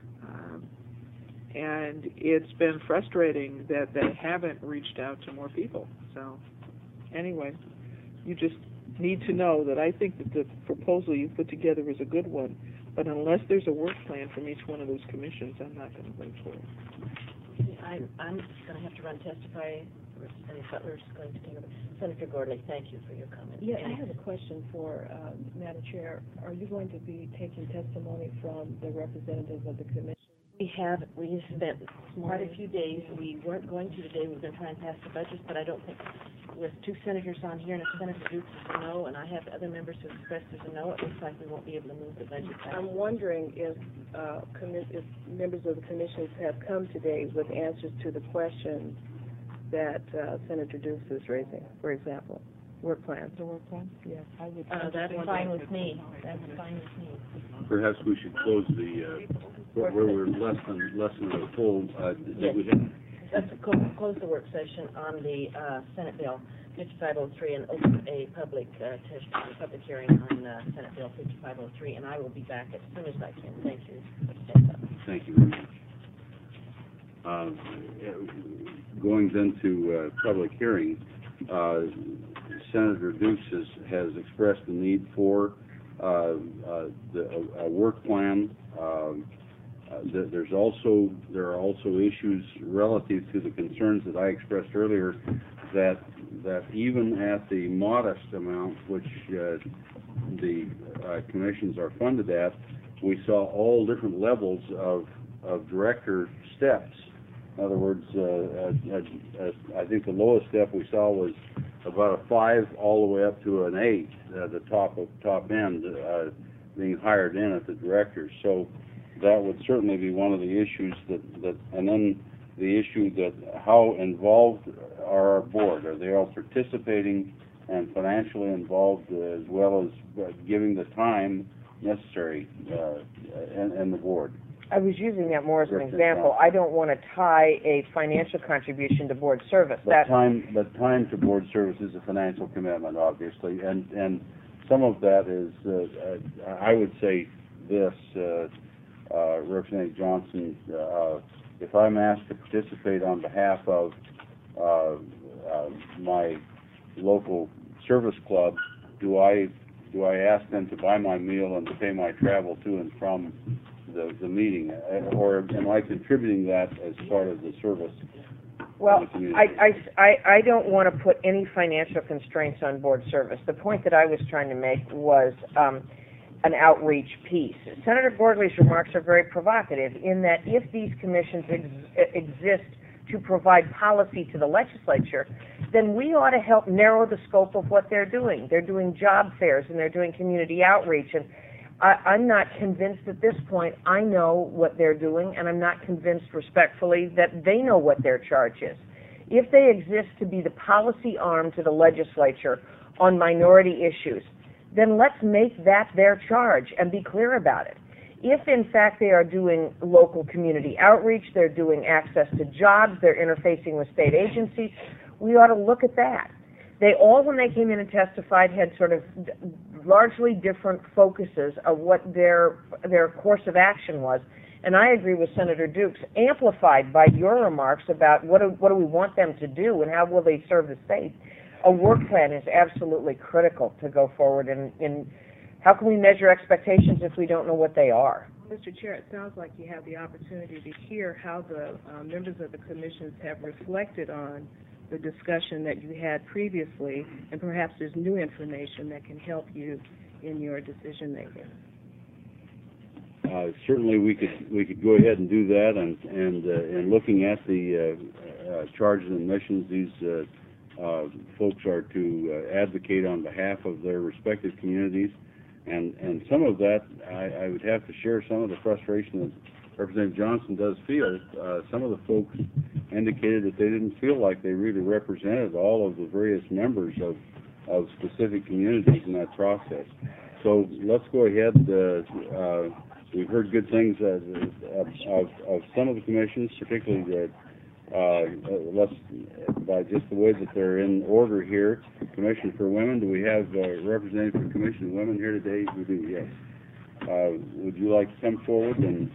And it's been frustrating that they haven't reached out to more people. So, anyway, you just need to know that I think that the proposal you put together is a good one. But unless there's a work plan from each one of those commissions, I'm not going to vote for it.
I'm going to have to run testify. Senator Butler's going to take over. Senator Gordley, thank you for your comment.
Yeah, I have a question for Madam Chair. Are you going to be taking testimony from the representatives of the commission?
We spent quite a few days. We weren't going to today. We were going to try and pass the budget, but I don't think, with two senators on here and if Senator Dukes is a no, and I have other members who expressed there's a no, it looks like we won't be able to move the budget back.
I'm wondering if members of the commissions have come today with answers to the questions that Senator Dukes is raising, for example. Work plan. The work plan? Yes, I would.
That's fine with me. That's fine with me.
Perhaps we should close the, where we're less than a full,
Yes.
we have.
Let's close the work session on the Senate Bill 5503 and open a public hearing on Senate Bill 5503, and I will be back as soon as I can. Thank you.
Thank you very much. Going then to public hearing, Senator Dukes has expressed the need for a work plan. There are also issues relative to the concerns that I expressed earlier, that even at the modest amount which the commissions are funded at, we saw all different levels of director steps. In other words, I think the lowest step we saw was about a 5 all the way up to an 8, the top end being hired in at the directors. So that would certainly be one of the issues that and then the issue that how involved are our board? Are they all participating and financially involved, as well as giving the time necessary and the board?
I was using that more as an example. I don't want to tie a financial contribution to board service.
But time to board service is a financial commitment, obviously, and some of that is, I would say this, Representative Johnson, if I'm asked to participate on behalf of my local service club, do I do I ask them to buy my meal and to pay my travel to and from the meeting? Or am I contributing that as part of the service?
Well, I don't want to put any financial constraints on board service. The point that I was trying to make was an outreach piece. Senator Gordley's remarks are very provocative in that if these commissions exist to provide policy to the legislature, then we ought to help narrow the scope of what they're doing. They're doing job fairs and they're doing community outreach, and I'm not convinced at this point I know what they're doing, and I'm not convinced respectfully that they know what their charge is. If they exist to be the policy arm to the legislature on minority issues, then let's make that their charge and be clear about it. If, in fact, they are doing local community outreach, they're doing access to jobs, they're interfacing with state agencies, we ought to look at that. They all, when they came in and testified, had sort of largely different focuses of what their course of action was. And I agree with Senator Dukes, amplified by your remarks about what do we want them to do and how will they serve the state. A work plan is absolutely critical to go forward in how can we measure expectations if we don't know what they are?
Mr. Chair, it sounds like you have the opportunity to hear how the members of the commissions have reflected on the discussion that you had previously, and perhaps there's new information that can help you in your decision making.
Certainly, we could go ahead and do that, and looking at the charges and missions, these folks are to advocate on behalf of their respective communities, and some of that I would have to share some of the frustration that Representative Johnson does feel. Some of the folks indicated that they didn't feel like they really represented all of the various members of specific communities in that process. So let's go ahead. We've heard good things of some of the commissions, particularly by just the way that they're in order here. Commission for Women, do we have a representative for Commission of Women here today? We do, yes. Would you like to come forward and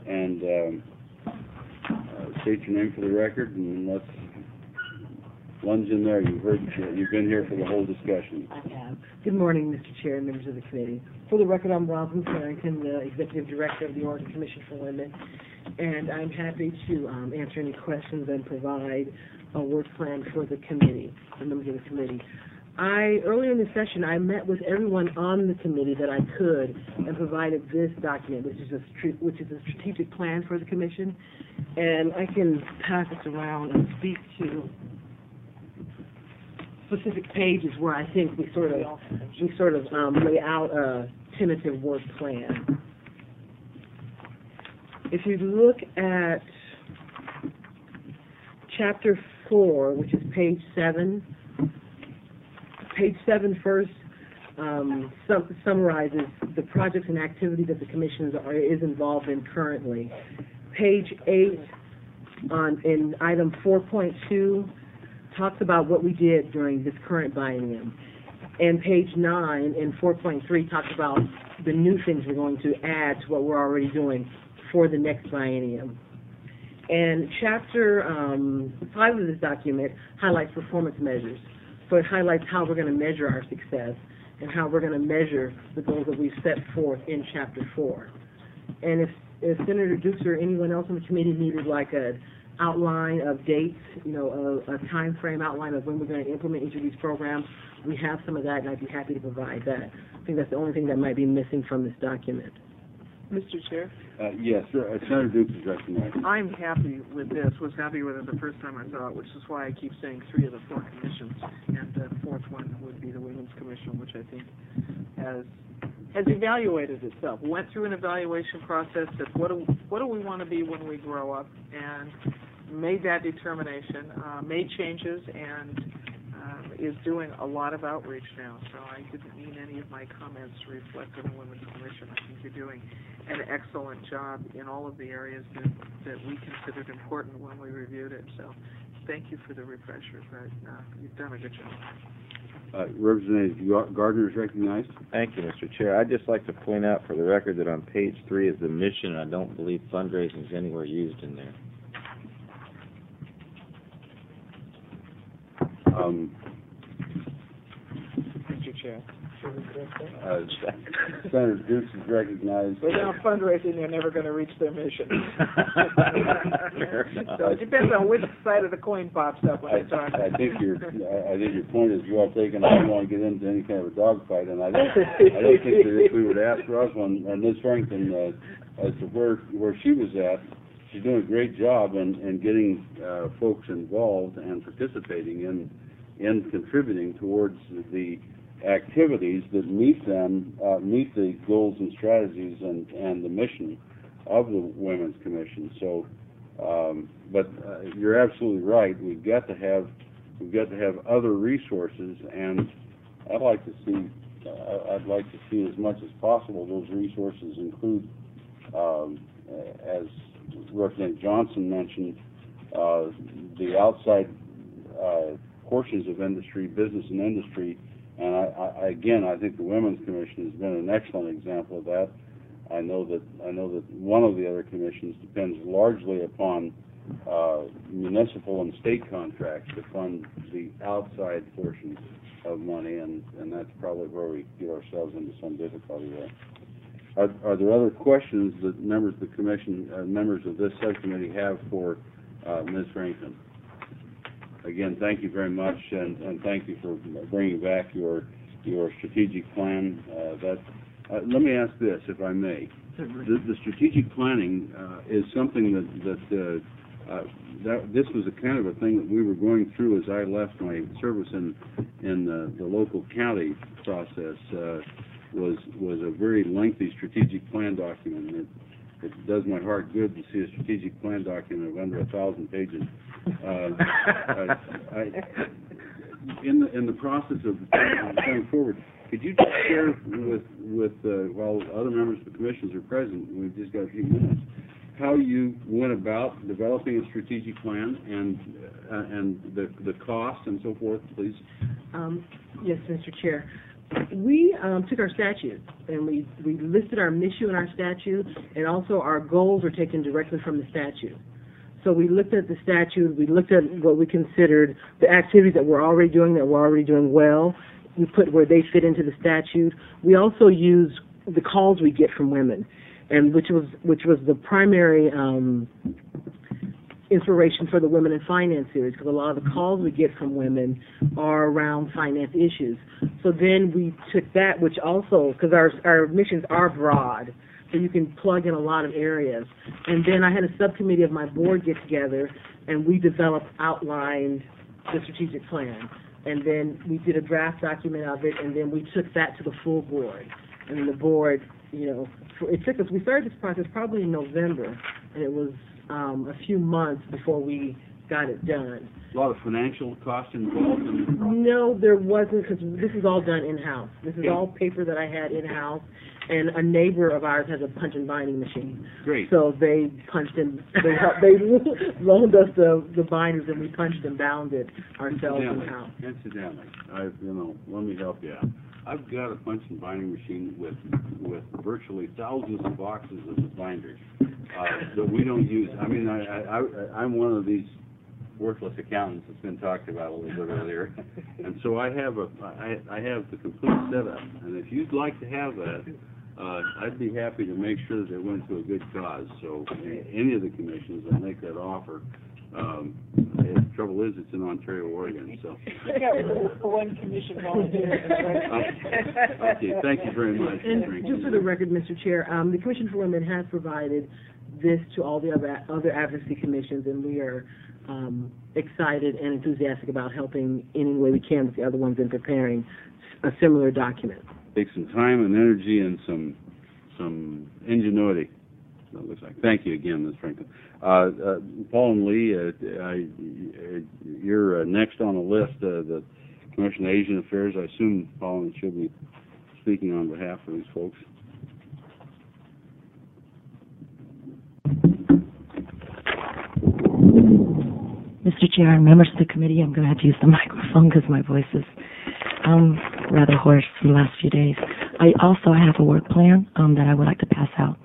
state your name for the record, and let's lunge in there. You've been here for the whole discussion.
I have. Good morning, Mr. Chair and members of the committee. For the record, I'm Rosalind Farrington, the Executive Director of the Oregon Commission for Women, and I'm happy to answer any questions and provide a work plan for the committee, the members of the committee. Earlier in the session, I met with everyone on the committee that I could and provided this document, which is a strategic plan for the commission, and I can pass this around and speak to specific pages where I think we sort of lay out a tentative work plan. If you look at Chapter 4, which is page 7, page 7 first summarizes the projects and activities that the Commission is involved in currently. Page 8 in item 4.2 talks about what we did during this current biennium. And page 9 in 4.3 talks about the new things we're going to add to what we're already doing for the next biennium. And chapter 5 of this document highlights performance measures. So it highlights how we're going to measure our success and how we're going to measure the goals that we've set forth in Chapter 4. And if Senator Dukes or anyone else on the committee needed like an outline of dates, a time frame outline of when we're going to implement each of these programs, we have some of that, and I'd be happy to provide that. I think that's the only thing that might be missing from this document.
Mr. Chair?
Yes, Senator Dukes is recognized.
I'm happy with this, was happy with it the first time I saw it, which is why I keep saying 3 of the 4 commissions, and the 4th one would be the Women's Commission, which I think has evaluated itself, went through an evaluation process, said what do we want to be when we grow up, and made that determination, made changes, and is doing a lot of outreach now. So I didn't mean any of my comments to reflect on the Women's Commission. I think you're doing an excellent job in all of the areas that we considered important when we reviewed it. So thank you for the refresher, but you've done a good job.
Representative Gardner is recognized.
Thank you, Mr. Chair. I'd just like to point out for the record that on page 3 is the mission. I don't believe fundraising is anywhere used in there.
Mr. Chair. Should we correct that?
Senator Dukes is recognized.
Without fundraising, they're never going to reach their mission.
Fair
So it depends on which side of the coin pops up when they talk.
I think your point is well taken. I don't want to get into any kind of a dogfight, and I don't think that if we would ask Rosalind or Ms. Franklin as to where she was at, she's doing a great job in getting folks involved and participating in contributing towards the activities that meet the goals and strategies and the mission of the Women's Commission. So, but you're absolutely right. We've got to have other resources, and I'd like to see as much as possible those resources include, as Representative Johnson mentioned, the outside portions of industry, business and industry, and I think the Women's Commission has been an excellent example of that. I know that one of the other commissions depends largely upon municipal and state contracts to fund the outside portions of money, and that's probably where we get ourselves into some difficulty there. Are there other questions that members of the commission, members of this subcommittee have for Ms. Franklin? Again, thank you very much, and thank you for bringing back your strategic plan. Let me ask this, if I may. The strategic planning is something that this was a kind of a thing that we were going through as I left my service in the local county process. Was a very lengthy strategic plan document. It does my heart good to see a strategic plan document of under 1,000 pages. In the process of going forward, could you just share with while other members of the commissions are present, we've just got a few minutes, how you went about developing a strategic plan and the cost and so forth, please?
Yes, Mr. Chair. We took our statute and we listed our mission in our statute, and also our goals are taken directly from the statute. So we looked at the statute, we looked at what we considered the activities that we're already doing well. We put where they fit into the statute. We also used the calls we get from women, and which was the primary inspiration for the Women in Finance series, because a lot of the calls we get from women are around finance issues. So then we took that, which also, because our missions are broad, so you can plug in a lot of areas. And then I had a subcommittee of my board get together, and we outlined the strategic plan. And then we did a draft document of it, and then we took that to the full board. And then the board, it took us, we started this process probably in November, and it was a few months before we got it done.
A lot of financial cost involved in the process?
No, there wasn't, because this is all done in-house. This is all paper that I had in-house, and a neighbor of ours has a punch and binding machine.
Great.
So they punched and they loaned us the binders, and we punched and bound it ourselves in-house.
Incidentally, let me help you out. I've got a punch and binding machine with virtually thousands of boxes of the binders that we don't use. I mean, I'm one of these worthless accountants that's been talked about a little bit earlier, and so I have the complete setup. And if you'd like to have that, I'd be happy to make sure that it went to a good cause. So any of the commissions, I make that offer. The trouble is, it's in Ontario, Oregon. So.
We got one commission volunteer.
Okay, thank you very much.
And just for the record, Mr. Chair, the Commission for Women has provided this to all the other advocacy commissions, and we are excited and enthusiastic about helping any way we can with the other ones in preparing a similar document.
Take some time and energy and some ingenuity. It looks like. Thank you again, Ms. Franklin. Paul and Lee, you're next on the list. The Commission on Asian Affairs. I assume Paul and should be speaking on behalf of these folks.
Mr. Chair and members of the committee, I'm going to have to use the microphone because my voice is rather hoarse from the last few days. I also have a work plan that I would like to pass out.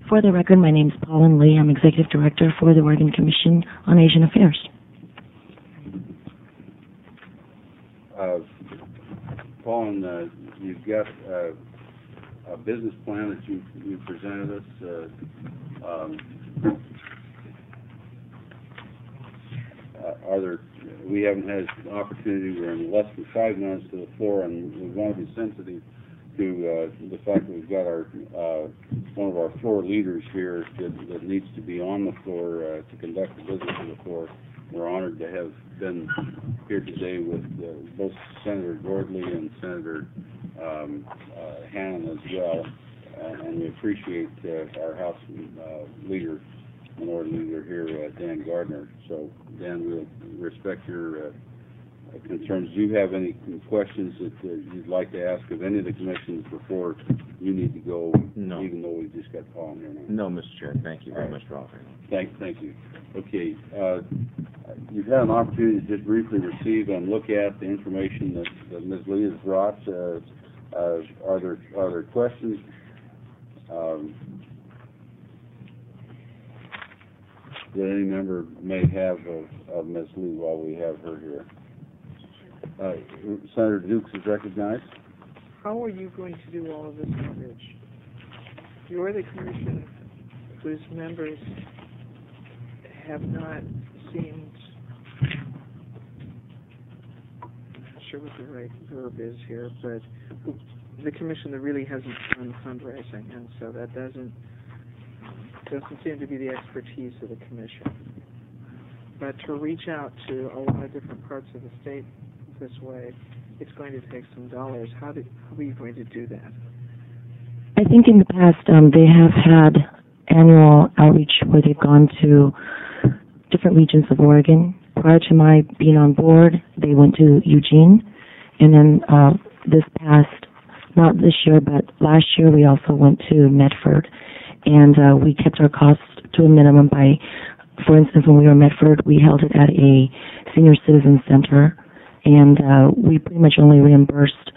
For the record, my name is Paulin Lee. I'm Executive Director for the Oregon Commission on Asian Affairs.
Paulin, you've got a business plan that you presented us. We haven't had an opportunity, we're in less than 5 minutes to the floor, and we want to be sensitive to the fact that we've got our one of our floor leaders here that needs to be on the floor to conduct the business of the floor. We're honored to have been here today with both Senator Gordley and Senator Hannan as well, and we appreciate our House leader, minority leader here, Dan Gardner. So, Dan, we'll respect your concerns. Do you have any questions that you'd like to ask of any of the commissions before you need to go?
No.
Even though we just got Paul in here
No,
now.
Mr. Chair. Thank you very much for offering.
Thank you. Okay. You've had an opportunity to just briefly receive and look at the information that Ms. Lee has brought. Are there questions? That any member may have of Ms. Lee while we have her here. Senator Dukes is recognized.
How are you going to do all of this coverage? You're the commission whose members have not seemed, I'm not sure what the right verb is here, but the commission that really hasn't done fundraising, and so that doesn't seem to be the expertise of the commission. But to reach out to a lot of different parts of the state this way, it's going to take some dollars. How are you going to do that?
I think in the past they have had annual outreach where they've gone to different regions of Oregon. Prior to my being on board, they went to Eugene, and then this past, not this year, but last year, we also went to Medford, and we kept our costs to a minimum by, for instance, when we were in Medford, we held it at a senior citizen center, and we pretty much only reimbursed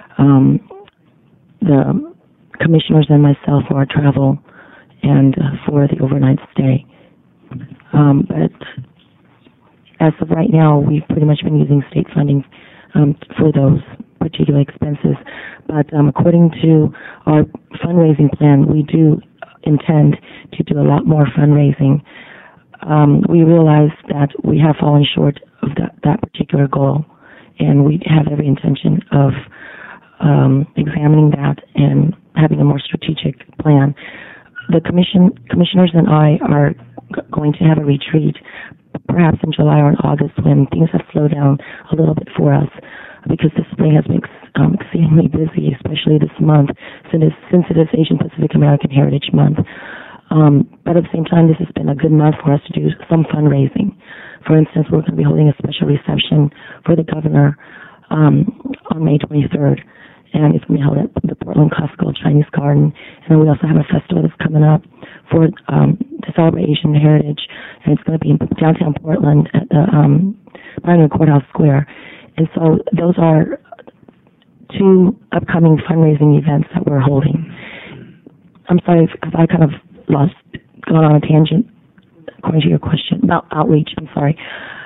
the commissioners and myself for our travel and for the overnight stay. But as of right now, we've pretty much been using state funding for those particular expenses. But according to our fundraising plan, we do intend to do a lot more fundraising. We realize that we have fallen short of that particular goal, and we have every intention of examining that and having a more strategic plan. The commissioners and I are going to have a retreat, perhaps in July or in August, when things have slowed down a little bit for us, because the spring has been exceedingly busy, especially this month, since it is Asian Pacific American Heritage Month. But at the same time, this has been a good month for us to do some fundraising. For instance, we're going to be holding a special reception for the governor on May 23rd, and it's going to be held at the Portland Costco Chinese Garden. And then we also have a festival that's coming up to celebrate Asian heritage, and it's going to be in downtown Portland at the Pioneer Courthouse Square. And so those are two upcoming fundraising events that we're holding. I'm sorry if I kind of gone on a tangent according to your question about outreach. I'm sorry.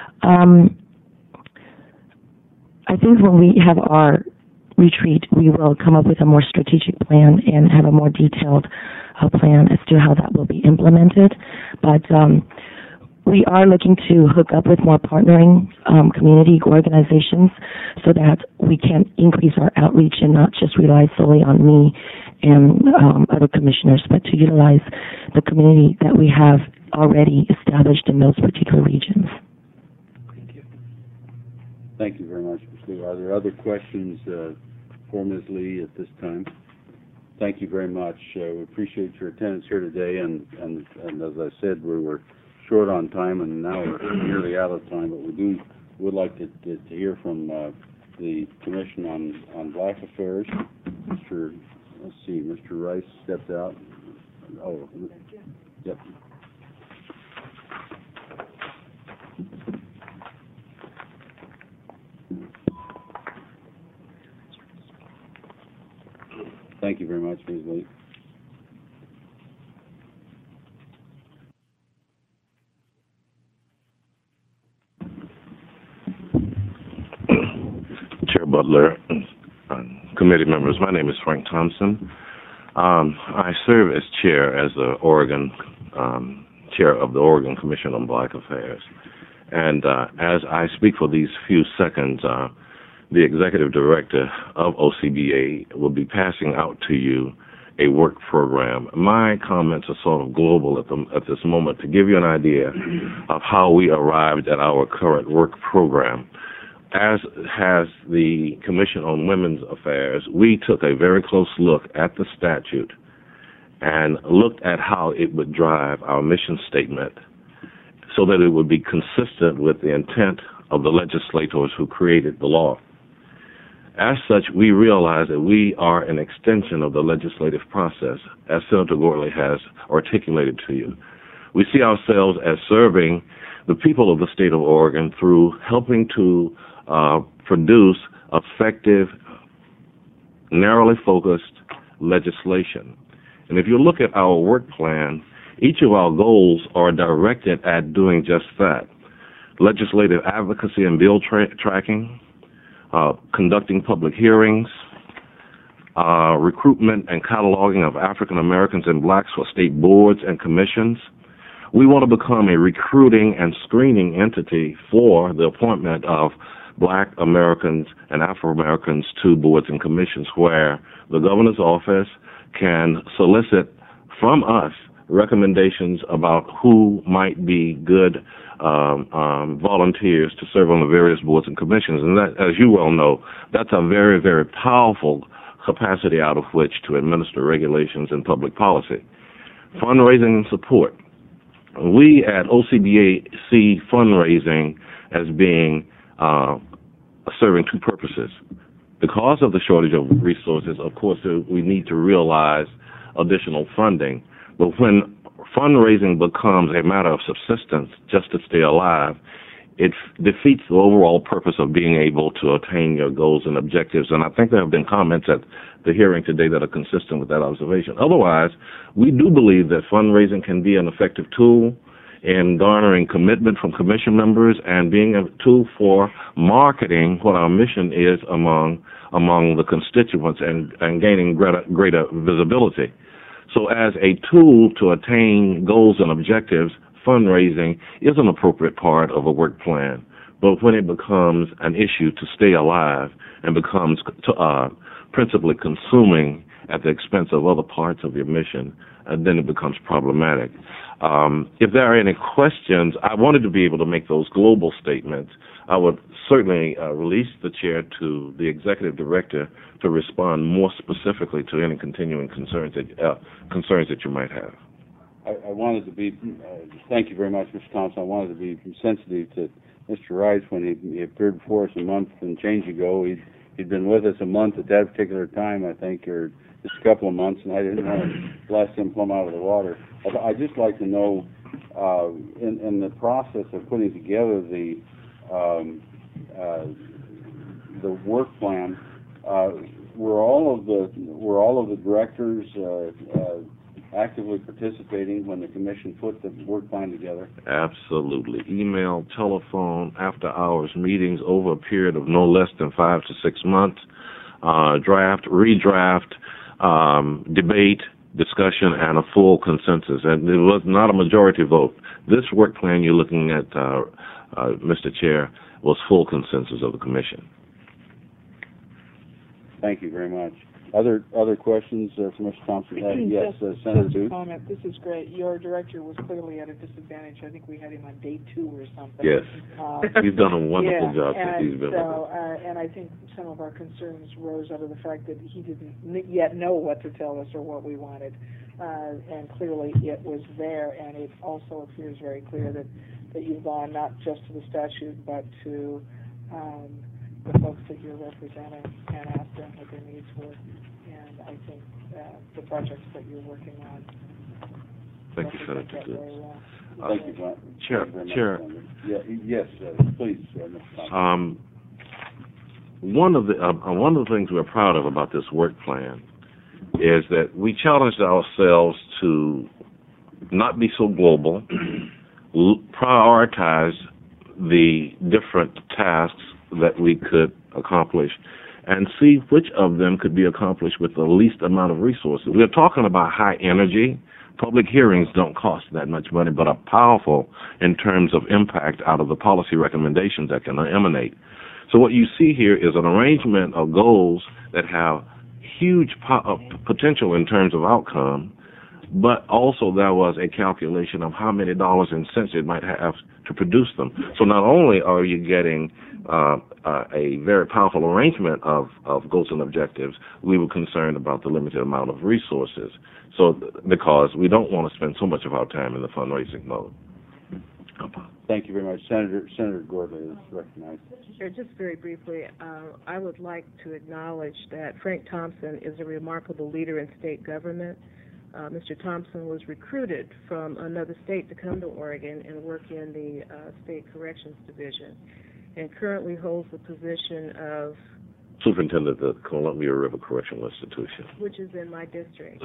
I think when we have our retreat, we will come up with a more strategic plan and have a more detailed plan as to how that will be implemented. But we are looking to hook up with more partnering community organizations so that we can increase our outreach and not just rely solely on me and other commissioners, but to utilize the community that we have already established in those particular regions.
Thank you.
Thank you very much, Ms. Lee. Are there other questions for Ms. Lee at this time? Thank you very much. We appreciate your attendance here today, and as I said, we were short on time, and now we're nearly out of time, but we would like to hear from the Commission on Black Affairs. Let's see, Mr. Rice stepped out. Oh, yep. Thank you very much, Ms. Lee.
Butler, committee members. My name is Frank Thompson. I serve as chair chair of the Oregon Commission on Black Affairs. And as I speak for these few seconds, the executive director of OCBA will be passing out to you a work program. My comments are sort of global at this moment to give you an idea of how we arrived at our current work program. As has the Commission on Women's Affairs, we took a very close look at the statute and looked at how it would drive our mission statement so that it would be consistent with the intent of the legislators who created the law. As such, we realize that we are an extension of the legislative process, as Senator Gorley has articulated to you. We see ourselves as serving the people of the state of Oregon through helping to produce effective, narrowly focused legislation. And if you look at our work plan, each of our goals are directed at doing just that. Legislative advocacy and bill tracking, conducting public hearings, recruitment and cataloging of African Americans and blacks for state boards and commissions. We want to become a recruiting and screening entity for the appointment of black Americans and Afro-Americans to boards and commissions, where the governor's office can solicit from us recommendations about who might be good volunteers to serve on the various boards and commissions. And that, as you well know, that's a very, very powerful capacity out of which to administer regulations and public policy. Fundraising and support. We at OCBA see fundraising as being serving two purposes. Because of the shortage of resources, of course, we need to realize additional funding. But when fundraising becomes a matter of subsistence just to stay alive, it defeats the overall purpose of being able to attain your goals and objectives. And I think there have been comments at the hearing today that are consistent with that observation. Otherwise, we do believe that fundraising can be an effective tool in garnering commitment from commission members and being a tool for marketing what our mission is among the constituents and gaining greater visibility. So as a tool to attain goals and objectives, fundraising is an appropriate part of a work plan. But when it becomes an issue to stay alive and becomes principally consuming at the expense of other parts of your mission, then it becomes problematic. If there are any questions, I wanted to be able to make those global statements. I would certainly release the chair to the executive director to respond more specifically to any continuing concerns that you might have.
I wanted to be, thank you very much, Mr. Thompson. I wanted to be sensitive to Mr. Rice when he appeared before us a month and change ago. He'd been with us a month at that particular time, I think, or just a couple of months, and I didn't want to blast him plumb out of the water. I'd just like to know, in the process of putting together the work plan, were all of the directors actively participating when the commission put the work plan together?
Absolutely. Email, telephone, after-hours meetings over a period of no less than 5 to 6 months, draft, redraft, debate, discussion, and a full consensus. And it was not a majority vote. This work plan you're looking at, Mr. Chair, was full consensus of the commission.
Thank you very much. Other questions from Mr. Thompson? Yes, Senator
Just a
Booth.
comment. This is great. Your director was clearly at a disadvantage. I think we had him on day 2 or something.
Yes. He's done a wonderful job since
and
he's been
so,
with us.
and I think some of our concerns rose out of the fact that he didn't yet know what to tell us or what we wanted. And clearly it was there, and it also appears very clear that you've gone not just to the statute, but to the folks that you're representing and asked them what their needs were. And I think the projects that you're working on.
Thank you, Senator
that
Booth.
very well.
Thank you, Glenn.
Chair,
Thank you very much,
Chair.
Senator. Yes, please, Mr. Thompson.
One of the things we're proud of about this work plan is that we challenged ourselves to not be so global, prioritize the different tasks that we could accomplish and see which of them could be accomplished with the least amount of resources. We're talking about high energy. Public hearings don't cost that much money, but are powerful in terms of impact out of the policy recommendations that can emanate. So what you see here is an arrangement of goals that have huge potential in terms of outcome, but also there was a calculation of how many dollars and cents it might have to produce them. So not only are you getting a very powerful arrangement of goals and objectives, we were concerned about the limited amount of resources. So because we don't want to spend so much of our time in the fundraising mode.
Thank you very much. Senator Gordley is recognized.
Sure, just very briefly, I would like to acknowledge that Frank Thompson is a remarkable leader in state government. Mr. Thompson was recruited from another state to come to Oregon and work in the State Corrections Division, and currently holds the position of
Superintendent of the Columbia River Correctional Institution.
which is in my district.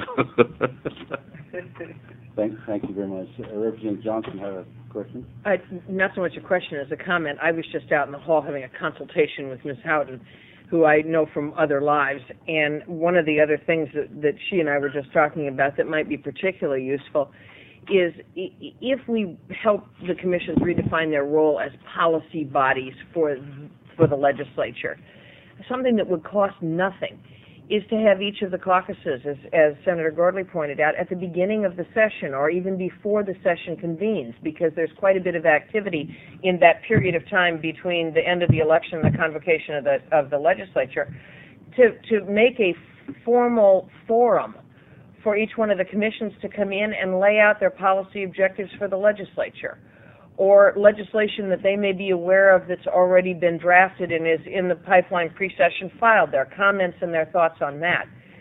Thank you very much. Representative Johnson had a question?
Not so much a question as a comment. I was just out in the hall having a consultation with Ms. Houghton, who I know from other lives, and one of the other things that she and I were just talking about that might be particularly useful is if we help the commissions redefine their role as policy bodies for the legislature, something that would cost nothing is to have each of the caucuses, as Senator Gordley pointed out, at the beginning of the session or even before the session convenes, because there's quite a bit of activity in that period of time between the end of the election and the convocation of the legislature, to make a formal forum for each one of the commissions to come in and lay out their policy objectives for the legislature, or legislation that they may be aware of that's already been drafted and is in the pipeline pre-session filed, their comments and their thoughts on that.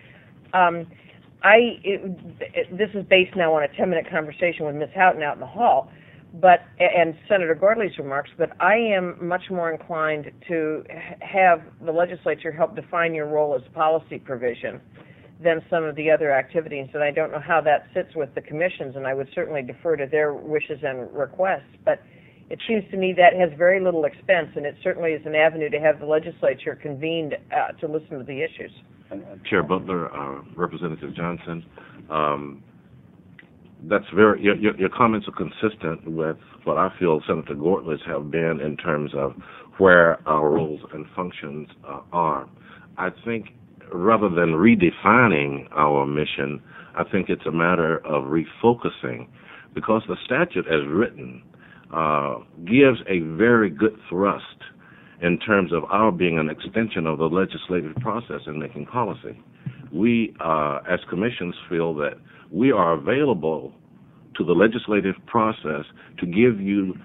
This is based now on a 10-minute conversation with Ms. Houghton out in the hall, and Senator Gordley's remarks, but I am much more inclined to have the legislature help define your role as policy provision than some of the other activities, and I don't know how that sits with the commissions, and I would certainly defer to their wishes and requests, but it seems to me that has very little expense, and it certainly is an avenue to have the legislature convened to listen to the issues.
Chair Butler, Representative Johnson, that's very, your comments are consistent with what I feel Senator Gordley's have been in terms of where our roles and functions are. I think rather than redefining our mission, I think it's a matter of refocusing, because the statute as written gives a very good thrust in terms of our being an extension of the legislative process in making policy. We, as commissions, feel that we are available to the legislative process to give you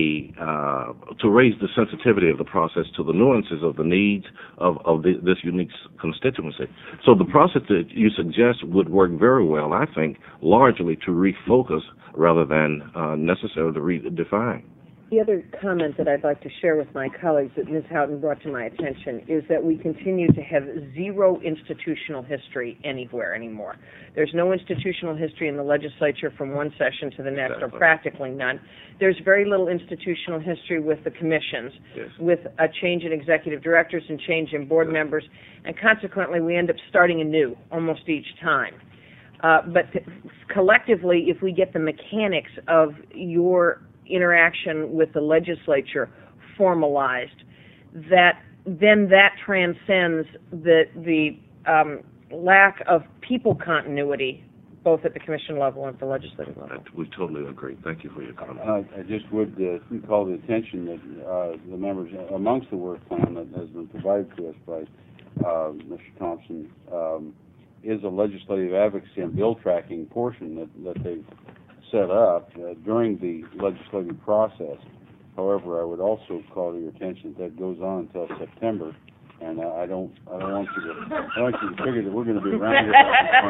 to raise the sensitivity of the process to the nuances of the needs of this unique constituency. So the process that you suggest would work very well, I think, largely to refocus rather than necessarily to redefine.
The other comment that I'd like to share with my colleagues that Ms. Houghton brought to my attention is that we continue to have zero institutional history anywhere anymore. There's no institutional history in the legislature from one session to the next, or practically none. There's very little institutional history with the commissions, with a change in executive directors and change in board members, and consequently we end up starting anew almost each time. But collectively, if we get the mechanics of your interaction with the legislature formalized, then that transcends the lack of people continuity, both at the commission level and at the legislative level.
We totally agree. Thank you for your comment.
I just would call the attention that the members, amongst the work plan that has been provided to us by Mr. Thompson, is a legislative advocacy and bill tracking portion that they've set up during the legislative process. However, I would also call to your attention that goes on until September, and I don't want you to figure that we're going to be around here.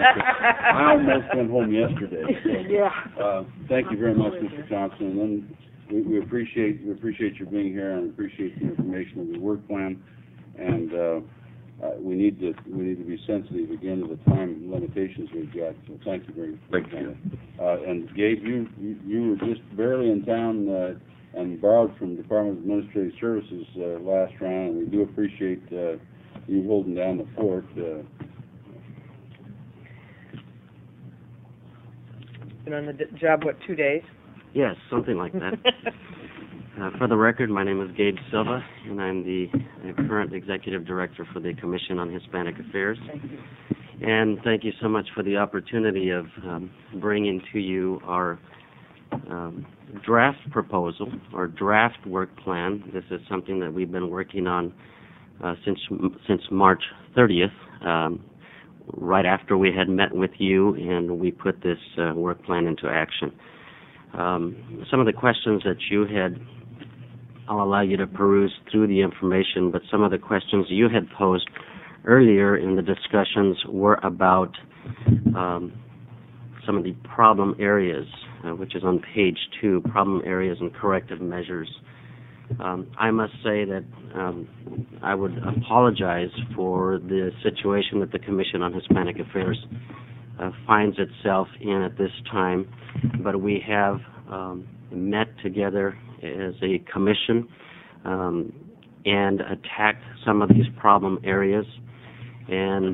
I almost went home yesterday. So, thank you very much, Mr. Johnson. And we appreciate your being here, and appreciate the information of the work plan, and we need to be sensitive again to the time limitations we've got. So thank you very much.
Thank you.
And Gabe, you were just barely in town and borrowed from Department of Administrative Services last round, and we do appreciate you holding down the fort.
Been on the job, 2 days?
Yes, something like that. For the record, my name is Gabe Silva, and I'm the current Executive Director for the Commission on Hispanic Affairs.
Thank you.
And thank you so much for the opportunity of bringing to you our draft proposal, or draft work plan. This is something that we've been working on since March 30th, right after we had met with you, and we put this work plan into action. Some of the questions that you had, I'll allow you to peruse through the information, but some of the questions you had posed earlier in the discussions were about some of the problem areas, which is on page 2, problem areas and corrective measures. I must say that I would apologize for the situation that the Commission on Hispanic Affairs finds itself in at this time, but we have met together as a commission and attacked some of these problem areas and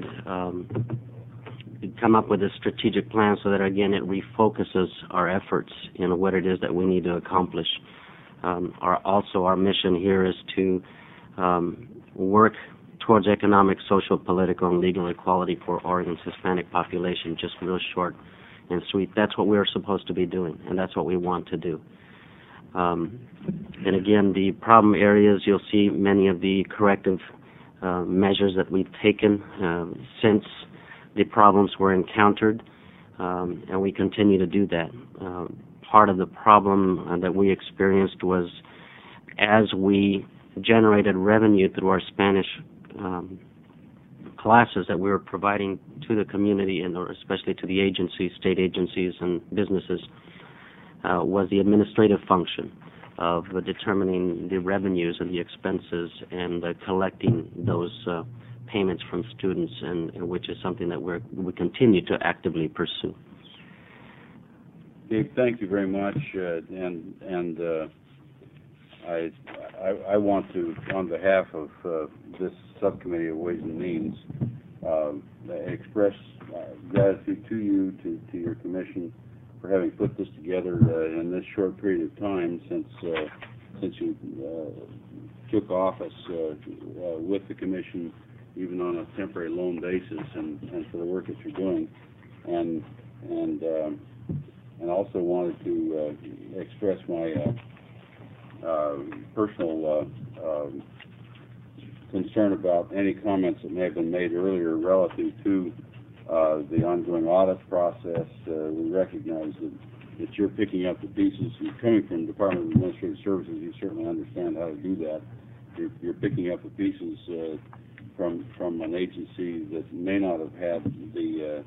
come up with a strategic plan so that, again, it refocuses our efforts in what it is that we need to accomplish. Our mission here is to work towards economic, social, political, and legal equality for Oregon's Hispanic population, just real short and sweet. That's what we're supposed to be doing, and that's what we want to do. And again, the problem areas, you'll see many of the corrective measures that we've taken since the problems were encountered, and we continue to do that. Part of the problem that we experienced was as we generated revenue through our Spanish classes that we were providing to the community, and especially to the agencies, state agencies and businesses, was the administrative function of determining the revenues and the expenses and collecting those payments from students, and which is something that we continue to actively pursue.
Dave, thank you very much, I want to, on behalf of this subcommittee of Ways and Means, express gratitude to you, to your commission, for having put this together in this short period of time since you took office with the commission, even on a temporary loan basis, and for the work that you're doing, and also wanted to express my personal concern about any comments that may have been made earlier relative to the ongoing audit process. We recognize that you're picking up the pieces. You're coming from the Department of Administrative Services. You certainly understand how to do that. You're picking up the pieces from an agency that may not have had the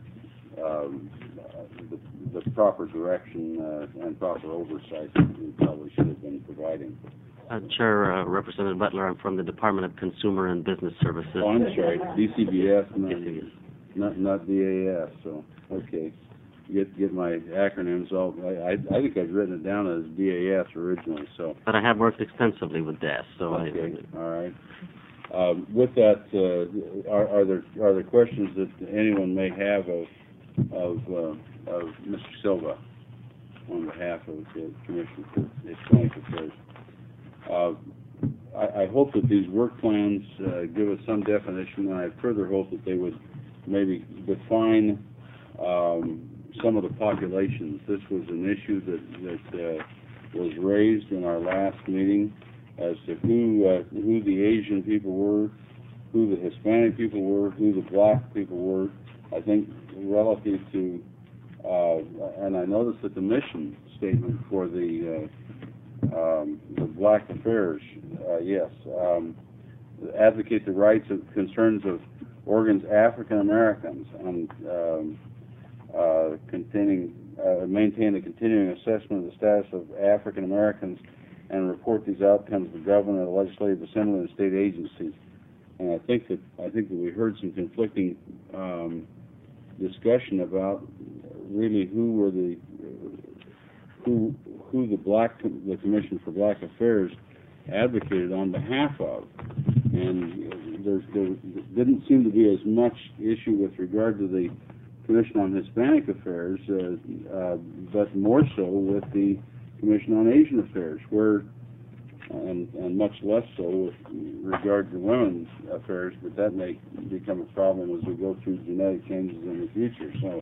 proper direction and proper oversight that we probably should have been providing.
Chair, Representative Butler, I'm from the Department of Consumer and Business Services.
Oh, I'm sorry, DCBS, not DAS, so, okay. Get my acronyms all, I think I've written it down as DAS originally, so.
But I have worked extensively with DAS, so
okay, all right. With that, are there questions that anyone may have of Mr. Silva on behalf of the Commission for Hispanic Affairs? I hope that these work plans give us some definition, and I further hope that they would maybe define some of the populations. This was an issue that was raised in our last meeting as to who the Asian people were, who the Hispanic people were, who the black people were. I think relative to, and I noticed that the mission statement for the Black Affairs, advocate the rights and concerns of Oregon's African Americans and maintain the continuing assessment of the status of African Americans and report these outcomes to the governor, the legislative assembly, and state agencies. And I think that we heard some conflicting discussion about really who who the Commission for Black Affairs advocated on behalf of. And there didn't seem to be as much issue with regard to the Commission on Hispanic Affairs, but more so with the Commission on Asian Affairs, and much less so with regard to women's affairs, but that may become a problem as we go through genetic changes in the future. So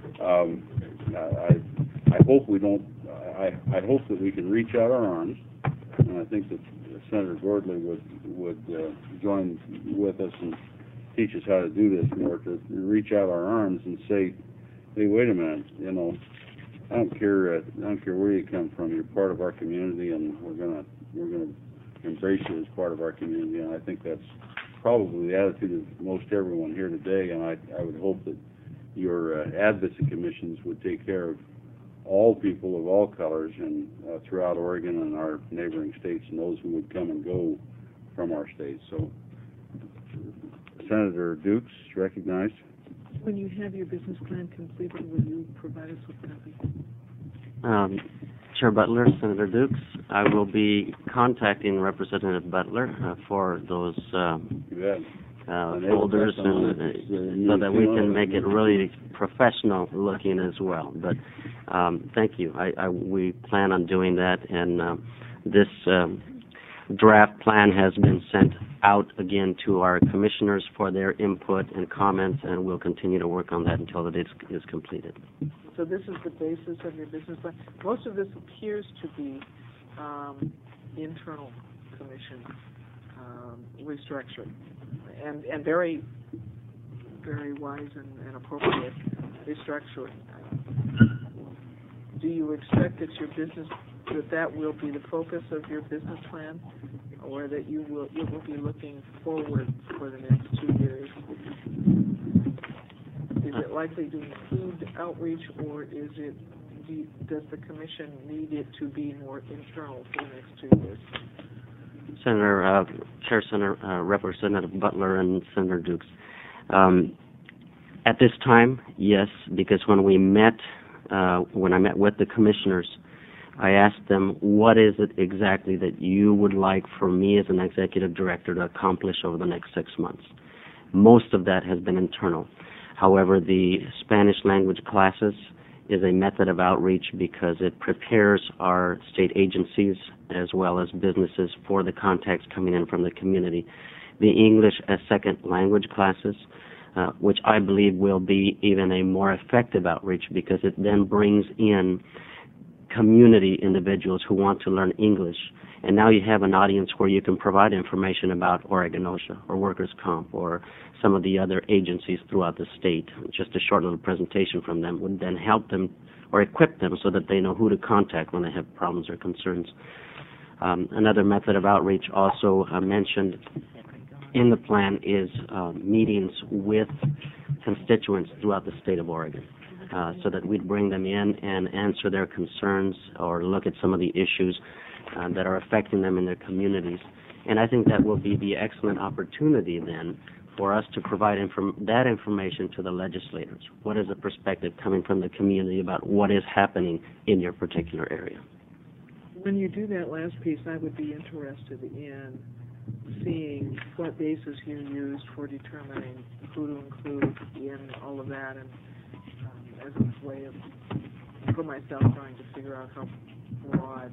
I hope we don't. I hope that we can reach out our arms, and I think that Senator Gordley would join with us and teach us how to do this more, to reach out our arms and say, hey, wait a minute, you know, I don't care where you come from. You're part of our community, and we're gonna embrace you as part of our community. And I think that's probably the attitude of most everyone here today. And I would hope that your advocacy commissions would take care of all people of all colors and throughout Oregon and our neighboring states, and those who would come and go from our states. So, Senator Dukes, recognized.
When you have your business plan completed, will you provide us with a copy?
Chair Butler, Senator Dukes, I will be contacting Representative Butler for those folders, and so that we can make it really professional looking as well. But thank you. We plan on doing that, and this draft plan has been sent out again to our commissioners for their input and comments, and we'll continue to work on that until it is completed.
So this is the basis of your business plan. Most of this appears to be internal commission restructuring, and very, very wise and appropriate restructuring. Do you expect that your business, that will be the focus of your business plan, or that you will be looking forward for the next 2 years? Is it likely to include outreach, or does the commission need it to be more internal for the next 2 years?
Representative Butler and Senator Dukes. At this time, yes, because when I met with the commissioners, I asked them, what is it exactly that you would like for me as an executive director to accomplish over the next 6 months? Most of that has been internal. However, the Spanish language classes is a method of outreach because it prepares our state agencies as well as businesses for the contacts coming in from the community. The English as second language classes, which I believe will be even a more effective outreach because it then brings in community individuals who want to learn English. And now you have an audience where you can provide information about Oregon OSHA or workers' comp or some of the other agencies throughout the state. Just a short little presentation from them would then help them or equip them so that they know who to contact when they have problems or concerns. Another method of outreach also mentioned in the plan is meetings with constituents throughout the state of Oregon. So that we'd bring them in and answer their concerns or look at some of the issues that are affecting them in their communities. And I think that will be the excellent opportunity then for us to provide that information to the legislators. What is the perspective coming from the community about what is happening in your particular area?
When you do that last piece, I would be interested in seeing what basis you used for determining who to include in all of that, and as a way of, for myself, trying to figure out how broad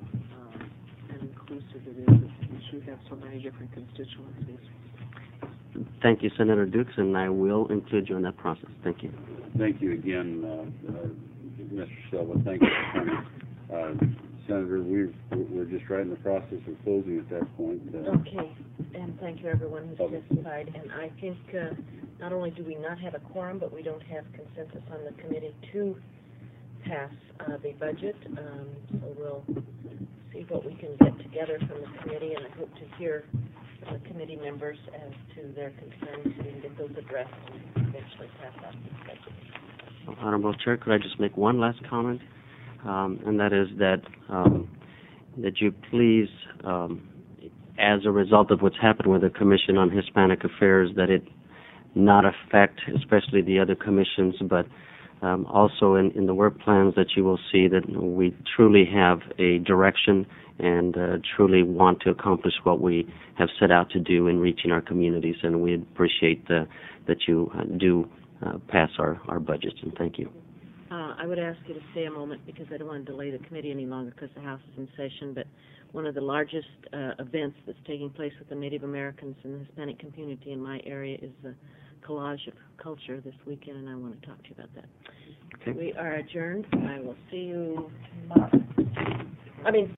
and inclusive it is that you should have so many different constituencies.
Thank you, Senator Dukes, and I will include you in that process. Thank you.
Thank you again, Mr. Silva. Thank you for coming. Senator, we're just right in the process of closing at that point.
Okay, and thank you everyone who's testified. And I think not only do we not have a quorum, but we don't have consensus on the committee to pass the budget. So we'll see what we can get together from the committee, and I hope to hear from the committee members as to their concerns so we can get those addressed and eventually pass out the budget.
Honorable Chair, could I just make one last comment? And that is that you please, as a result of what's happened with the Commission on Hispanic Affairs, that it not affect, especially the other commissions, but Also, in the work plans that you will see that we truly have a direction and truly want to accomplish what we have set out to do in reaching our communities, and we appreciate that you do pass our budgets, and thank you.
I would ask you to stay a moment because I don't want to delay the committee any longer because the House is in session, but one of the largest events that's taking place with the Native Americans and the Hispanic community in my area is the Collage of Culture this weekend, and I want to talk to you about that.
Okay.
We are adjourned. I will see you tomorrow.